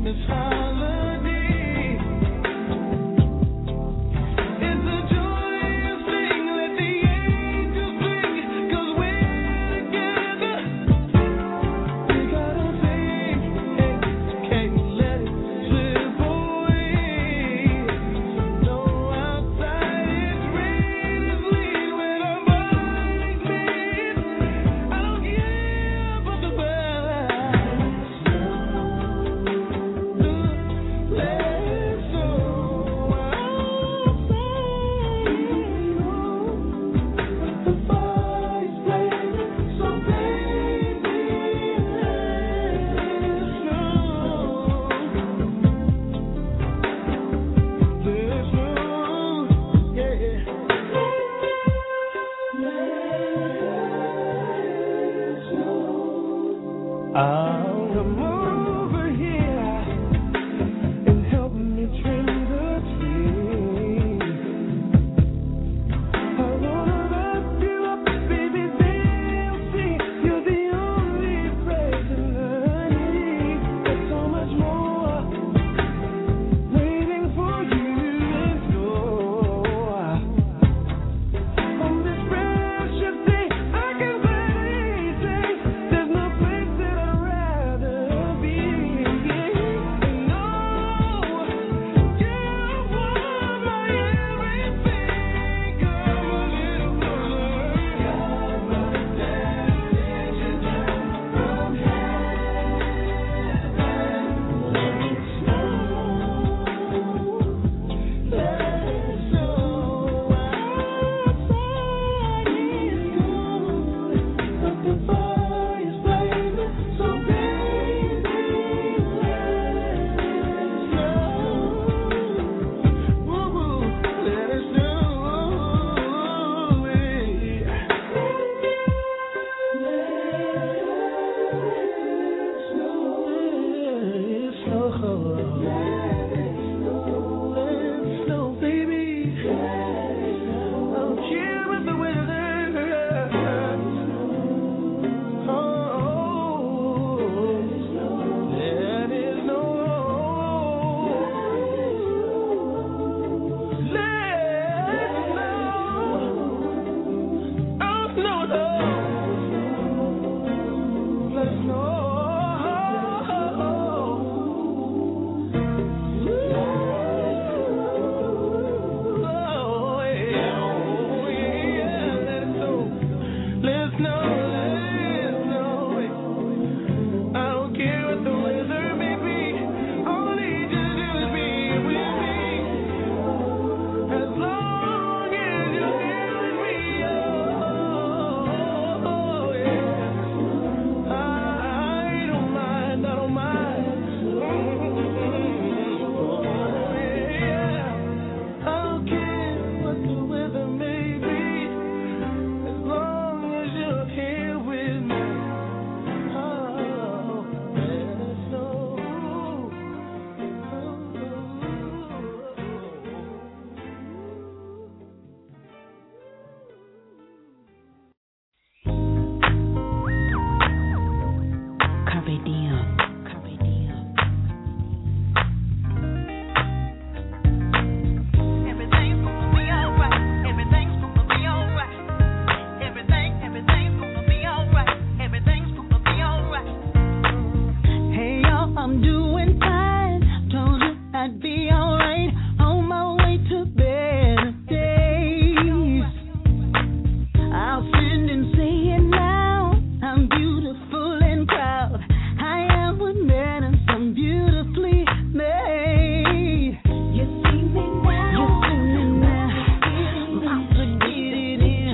alright. On my way to better days. I'll stand and say it loud. I'm beautiful and proud. I am a man and I'm beautifully made. You see me now. You see me now. I'm to get it in.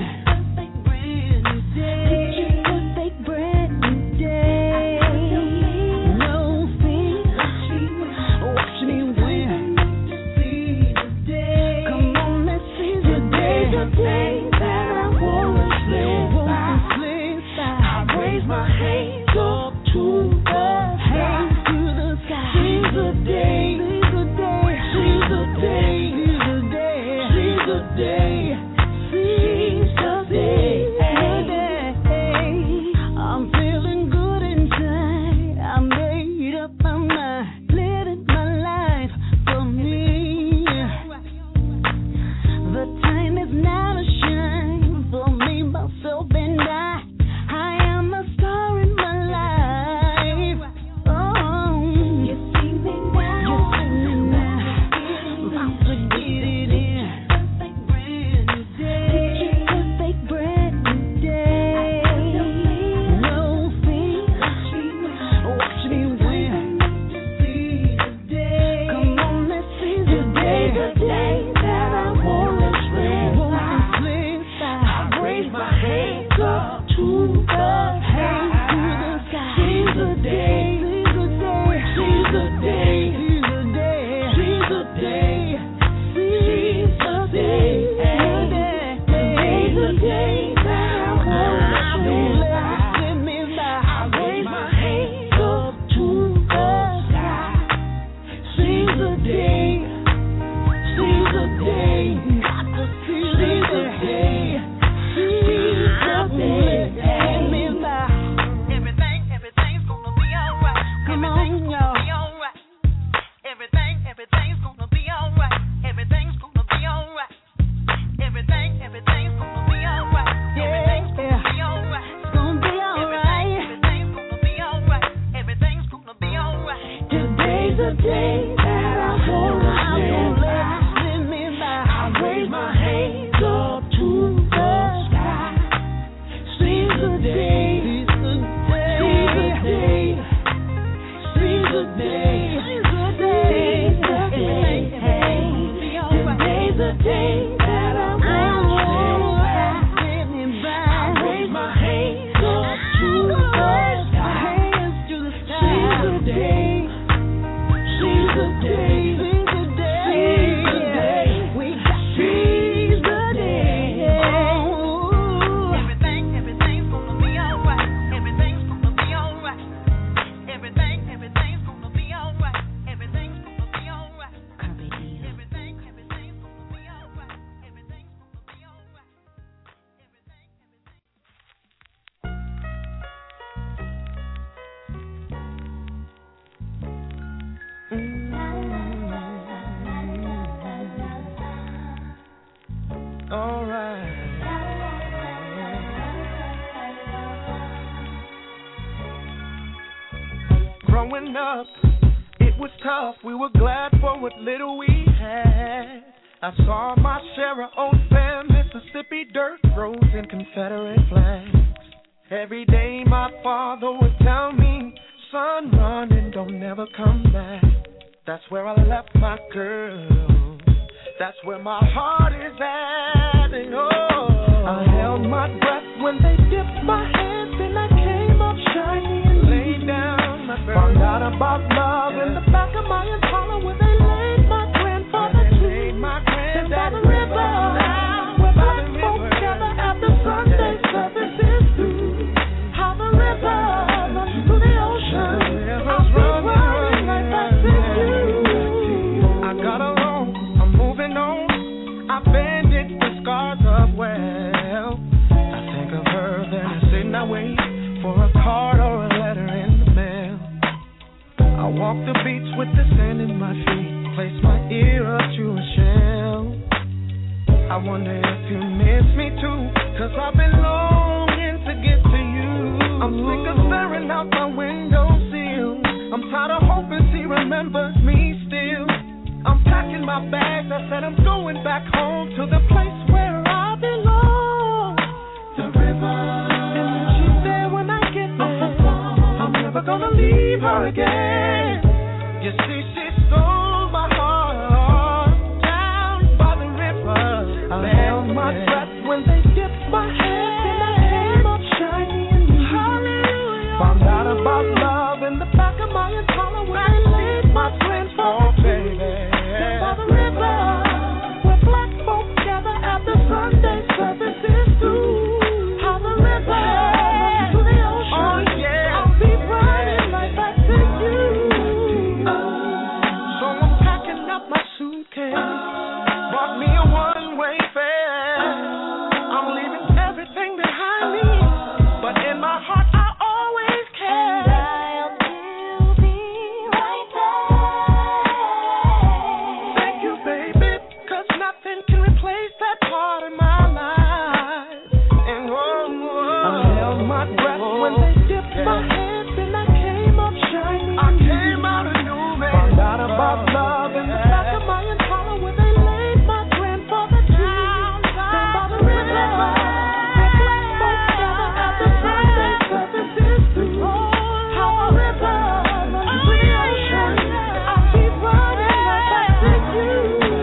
It's a perfect brand new day. No fear. Watch me win. Come on, let's see the day. The day that I wanna slip by. I raise my hands up to the hands to the sky. Seize the day. Seize the day. Seize the day. Seize the day. I'm feeling good inside. I made up my mind, living my life for me. The time is now to shine for me, myself, and I. I am a star in my life. Oh, you see me now. You see me now. I'm to get it in. It's a perfect brand new day. No fear. Watch me win. Come on, let's see the day. The day that I wanna slip by. I raise my hands up to the hands to the sky. Seize the day. Seize the day. Seize the day. Seize the day. Seize the day that I wanna slip by. I raise my hands up to the sky. Seize the day. Seize the day. Got to seize the day. Seize the day. Everything, everything's gonna be alright. Come on, y'all. Everything, everything's gonna be alright. Everything's gonna be alright. Everything, everything's gonna be alright. Everything's gonna be alright. It's gonna be alright. Everything's gonna be alright. Everything's gonna be alright. Today's the day that I wanna slip by. I raise my hands up to the sky. Seize the day. Seize the day. Seize the day. Seize the day. Today's the day that I wanna slip by. I raise my hands up to the sky. Seize the day. Seize the day. Seize the day. We got seize the day. Everything, everything's gonna be alright. Everything's gonna be alright. Everything, everything's gonna be alright. Everything's gonna be alright. Everything, everything's gonna be alright. Everything's gonna be alright. All right. Growing up, it was tough. We were glad for what little we had. I saw my share of old Sam, Mississippi dirt roads and Confederate flags. Every day my father would tell me, son, run and don't never come back. That's where I left my girl. That's where my heart is at. And oh, I held my breath when they dipped my hands and I came up shiny and laid down my burden. Found out about love yeah. in the back of my Impala where they laid my grandfather to. Laid my granddad by the river, where black folks gather after Sunday services through. How the river runs through the ocean. I'll be running right back to you. I got along, I'm moving on. I bandaged the scars up well. I think of her, then I sit and I wait for a card or a letter in the mail. I walk the beach with the sand in my feet, place my ear up to a shell. I wonder if you miss me too, cause I've been longing to get to you. I'm sick of staring out my window sill. I'm tired of hoping she remembers me still. I'm packing in my bags. I said I'm going back home to the place where I belong. The river. And she's there when I get there. I'm never gonna leave her again. You see, she stole my heart down by the river. I held my breath when they dipped my head, and I came up shiny and new. Hallelujah. Found out about love in the back of my Impala when I laid my twins for baby. Down by the river, where black folk gather after Sunday services through. How the river to the ocean. Oh yeah, I'll be running right back to you. So I'm packing up my suitcase. Bought me a one-way fare. I'm leaving everything behind me, but in my heart I always care. I'll still be right there. Thank you, baby, 'cause nothing can replace that part of my life. And oh, oh, I held my breath when they dipped my head, then I came up shiny. I came out of new, man. Found out about love in the back of my Impala when they laid my grandfather down by the river. Where black folk gather after Sunday services through. How the river to the ocean. I'll be running right back to you.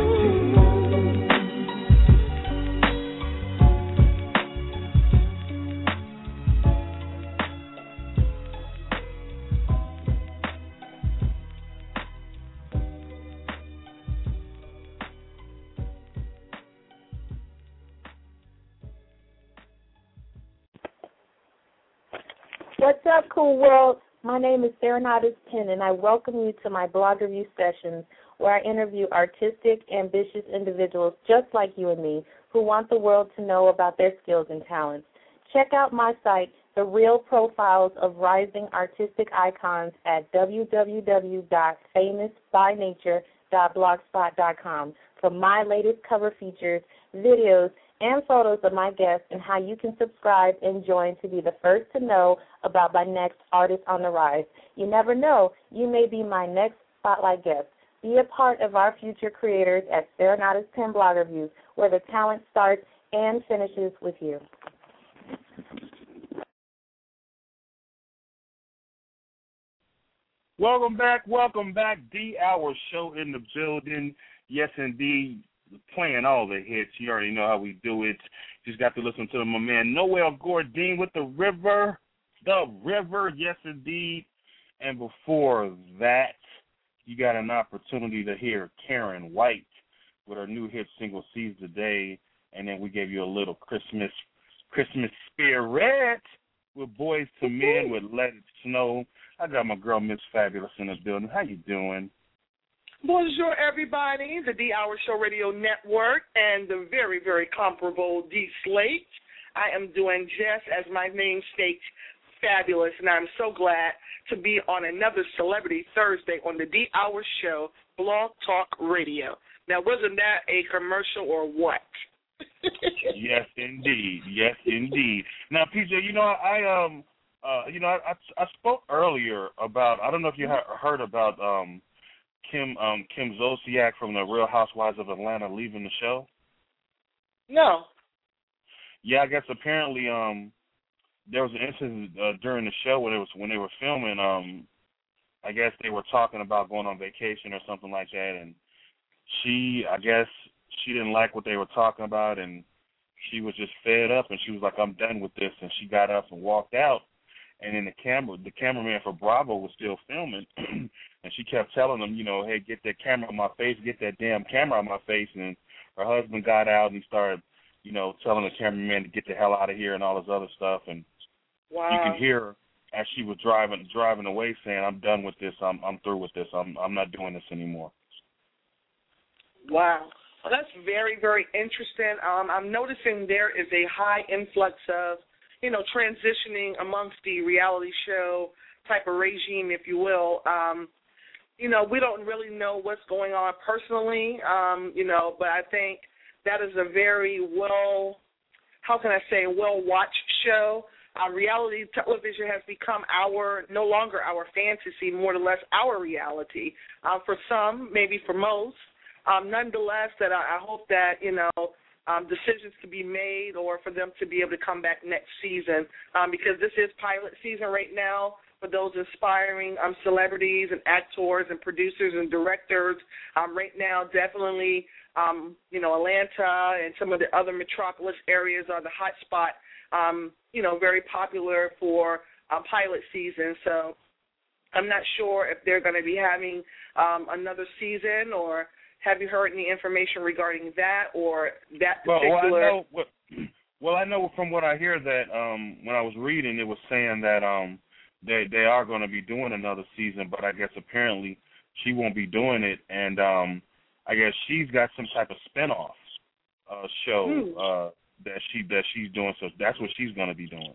What's up, cool world? My name is Serenatus Penn, and I welcome you to my blog review sessions where I interview artistic, ambitious individuals just like you and me who want the world to know about their skills and talents. Check out my site, The Real Profiles of Rising Artistic Icons, at w w w dot famous by nature dot blogspot dot com for my latest cover features, videos, and photos of my guests and how you can subscribe and join to be the first to know about my next artist on the rise. You never know, you may be my next spotlight guest. Be a part of our future creators at Serenatus Penn Blog Reviews, where the talent starts and finishes with you. Welcome back, welcome back. D Hour Show in the building. Yes, indeed. Playing all the hits. You already know how we do it. Just got to listen to my man Noel Gourdine with The River. The River, yes indeed. And before that, you got an opportunity to hear Karen White with her new hit single Seize the Day. And then we gave you a little Christmas Christmas spirit with Boys to Men with Let It Snow. I got my girl Miss Fabulous in the building. How you doing? Bonjour, everybody. The D Hour Show Radio Network and the very, very comparable D Slate. I am doing just as my name states, fabulous, and I'm so glad to be on another Celebrity Thursday on the D Hour Show Blog Talk Radio. Now, wasn't that a commercial or what? Yes, indeed. Yes, indeed. Now, P J, you know, I um, uh, you know, I, I I spoke earlier about. I don't know if you heard about um. Kim um, Kim Zolciak from the Real Housewives of Atlanta leaving the show? No. Yeah, I guess apparently um, there was an incident uh, during the show when it was when they were filming. Um, I guess they were talking about going on vacation or something like that, and she, I guess, she didn't like what they were talking about, and she was just fed up, and she was like, "I'm done with this," and she got up and walked out. And then the camera, the cameraman for Bravo was still filming, and she kept telling him, you know, hey, get that camera on my face, get that damn camera on my face. And her husband got out and he started, you know, telling the cameraman to get the hell out of here and all this other stuff. And wow. You could hear her as she was driving driving away saying, I'm done with this. I'm I'm through with this. I'm I'm not doing this anymore. Wow. Well, that's very, very interesting. Um, I'm noticing there is a high influx of, you know, transitioning amongst the reality show type of regime, if you will. Um, you know, we don't really know what's going on personally, um, you know, but I think that is a very well, how can I say, well-watched show. Uh, reality television has become our, no longer our fantasy, more or less our reality. Uh, for some, maybe for most, um, nonetheless, that I, I hope that, you know, um, decisions to be made or for them to be able to come back next season, um, because this is pilot season right now for those inspiring um, celebrities and actors and producers and directors. Um, right now, definitely, um, you know, Atlanta and some of the other metropolis areas are the hot spot, um, you know, very popular for um, pilot season. So I'm not sure if they're going to be having um, another season, or have you heard any information regarding that or that particular? Well, well, I know, well, well, I know from what I hear that um, when I was reading, it was saying that um, they they are going to be doing another season, but I guess apparently she won't be doing it, and um, I guess she's got some type of spinoff uh, show Hmm. uh, that she that she's doing, so that's what she's going to be doing.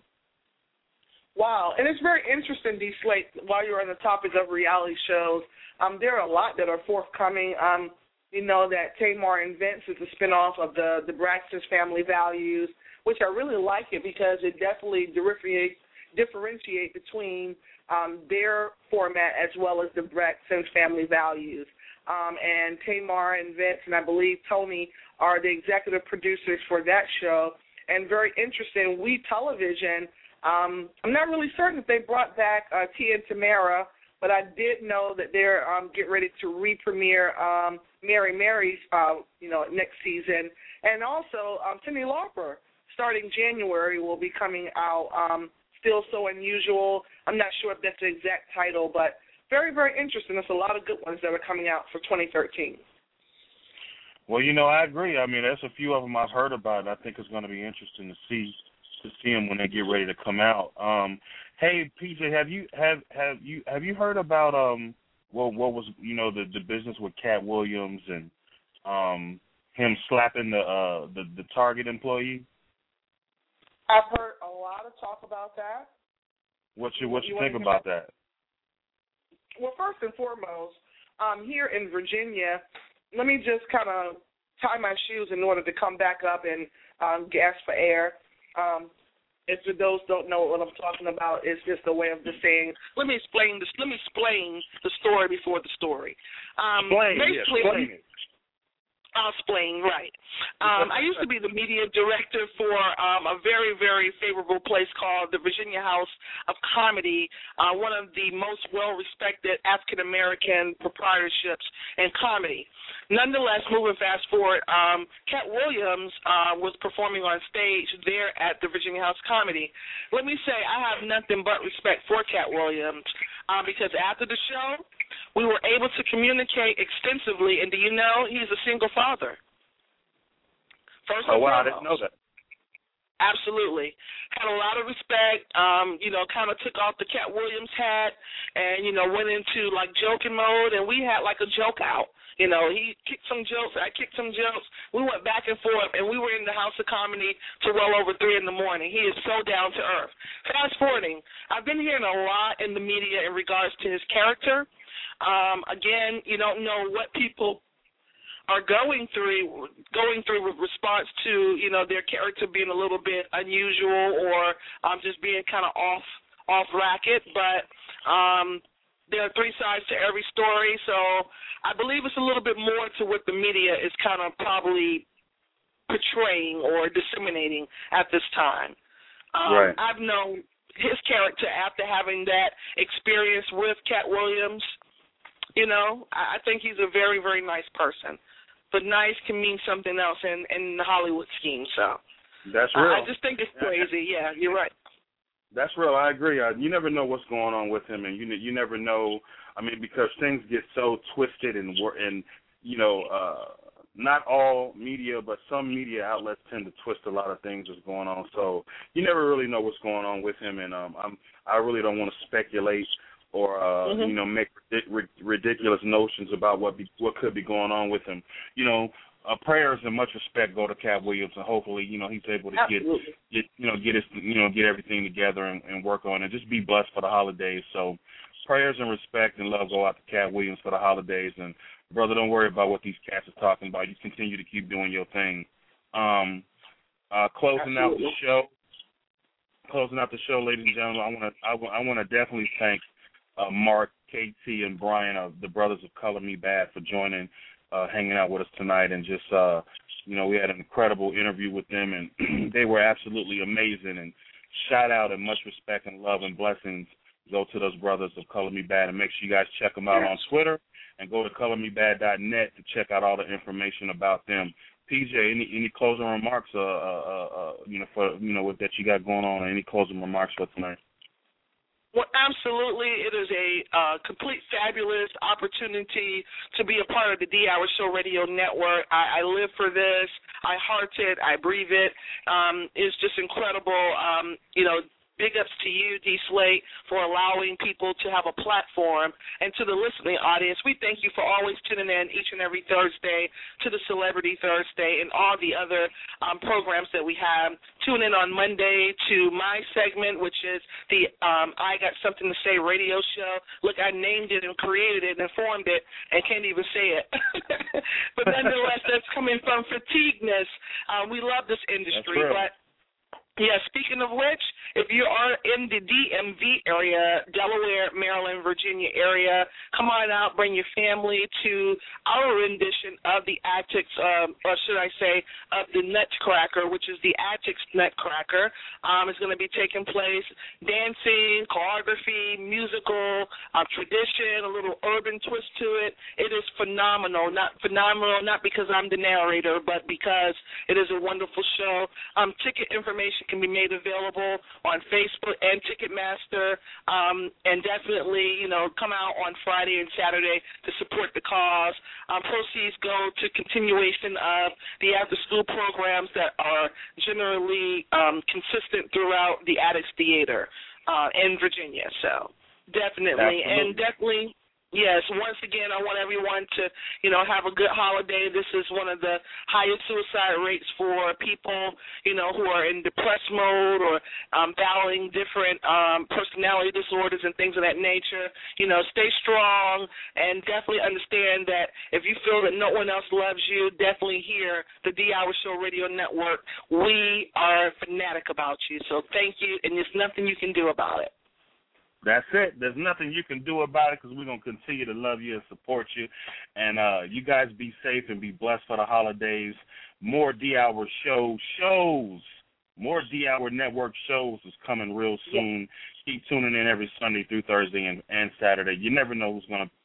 Wow, and it's very interesting, D. Slate, while you're on the topic of reality shows, um, there are a lot that are forthcoming. Um, you know that Tamar and Vince is a spinoff of the, the Braxton's Family Values, which I really like it because it definitely differentiates differentiate between um, their format as well as the Braxton's Family Values. Um, and Tamar and Vince, and I believe Tony, are the executive producers for that show. And very interesting, We Television, um, I'm not really certain if they brought back uh, Tia and Tamara, but I did know that they're um, getting ready to re-premiere um, Mary Mary's, uh, you know, next season. And also, um, Cyndi Lauper, starting January, will be coming out, um, Still So Unusual. I'm not sure if that's the exact title, but very, very interesting. There's a lot of good ones that are coming out for twenty thirteen. Well, you know, I agree. I mean, there's a few of them I've heard about. I think it's going to be interesting to see to see them when they get ready to come out. Um, hey, P J, have you have have you have you heard about um well what was you know the the business with Cat Williams and um him slapping the uh the the Target employee? I've heard a lot of talk about that. What you what you, You think wanna about hear that? Well, first and foremost, um, here in Virginia, let me just kind of tie my shoes in order to come back up and um, gasp for air. Um, if for those don't know what I'm talking about, it's just a way of just saying, let me explain this. Let me explain the story before the story. Um, Explain, basically, yeah, explain it. I'll explain, right. Um, I used to be the media director for um, a very, very favorable place called the Virginia House of Comedy, uh, one of the most well-respected African-American proprietorships in comedy. Nonetheless, moving fast forward, um, Cat Williams uh, was performing on stage there at the Virginia House Comedy. Let me say, I have nothing but respect for Cat Williams uh, because after the show, we were able to communicate extensively, and do you know he's a single father? First and Oh, wow, I foremost. didn't know that. Absolutely. Had a lot of respect, um, you know, kind of took off the Cat Williams hat and, you know, went into, like, joking mode, and we had, like, a joke out. You know, he kicked some jokes, I kicked some jokes. We went back and forth, and we were in the House of Comedy till well over three in the morning. He is so down to earth. Fast forwarding, I've been hearing a lot in the media in regards to his character. Um, again, you don't know what people are going through going through with response to, you know, their character being a little bit unusual or um, just being kind of off off racket. But um, there are three sides to every story, so I believe it's a little bit more to what the media is kind of probably portraying or disseminating at this time. Um, Right. I've known his character after having that experience with Cat Williams. You know, I think he's a very, very nice person. But nice can mean something else in, in the Hollywood scheme, so. That's I, real. I just think it's crazy. Yeah, you're right. That's real. I agree. Uh, you never know what's going on with him, and you you never know. I mean, because things get so twisted and wor- and you know, uh, not all media, but some media outlets tend to twist a lot of things that's going on. So you never really know what's going on with him, and um, I'm I really don't want to speculate or uh, Mhm. you know make ridic- ridiculous notions about what be, what could be going on with him. You know, uh, prayers and much respect go to Cat Williams, and hopefully, you know, he's able to get, Absolutely. get you know get his you know get everything together and, and work on it. Just be blessed for the holidays. So, prayers and respect and love go out to Cat Williams for the holidays. And brother, don't worry about what these cats are talking about. You continue to keep doing your thing. Um, uh, closing out the Absolutely. show. Closing out the show, ladies and gentlemen. I want to I, w- I want to definitely thank uh, Mark, K T, and Brian, uh, the brothers of Color Me Bad, for joining uh, hanging out with us tonight, and just, uh, you know, we had an incredible interview with them, and they were absolutely amazing. And shout out and much respect and love and blessings go to those brothers of Color Me Bad, and make sure you guys check them out on Twitter and go to color me bad dot net to check out all the information about them. P J, any any closing remarks, uh, uh, uh, you know, for you know what that you got going on, or any closing remarks for tonight? Well, absolutely. It is a uh, complete fabulous opportunity to be a part of the D-Hour Show Radio Network. I, I live for this. I heart it. I breathe it. Um, it's just incredible. Um, you know, big ups to you, D. Slate, for allowing people to have a platform. And to the listening audience, we thank you for always tuning in each and every Thursday to the Celebrity Thursday and all the other um, programs that we have. Tune in on Monday to my segment, which is the um, I Got Something to Say radio show. Look, I named it and created it and formed it and can't even say it. But nonetheless, that's coming from fatigueness. Um, we love this industry, but yeah, speaking of which, if you are in the D M V area, Delaware, Maryland, Virginia area, come on out, bring your family to our rendition of the Attics, um, or should I say, of the Nutcracker, which is the Attics Nutcracker. Um, it's going to be taking place dancing, choreography, musical, uh, tradition, a little urban twist to it. It is phenomenal, not phenomenal, not because I'm the narrator, but because it is a wonderful show. Um, ticket information can be made available on Facebook and Ticketmaster, um, and definitely, you know, come out on Friday and Saturday to support the cause. Um, proceeds go to continuation of the after-school programs that are generally um, consistent throughout the Attics Theater uh, in Virginia. So definitely, Absolutely. and definitely. Yes, once again, I want everyone to, you know, have a good holiday. This is one of the highest suicide rates for people, you know, who are in depressed mode or um, battling different um, personality disorders and things of that nature. You know, stay strong and definitely understand that if you feel that no one else loves you, definitely hear the D-Hour Show Radio Network. We are fanatic about you, so thank you, and there's nothing you can do about it. That's it. There's nothing you can do about it because we're going to continue to love you and support you. And uh, you guys be safe and be blessed for the holidays. More D-Hour show shows. More D-Hour Network shows is coming real soon. Keep tuning in every Sunday through Thursday and, and Saturday. You never know who's going to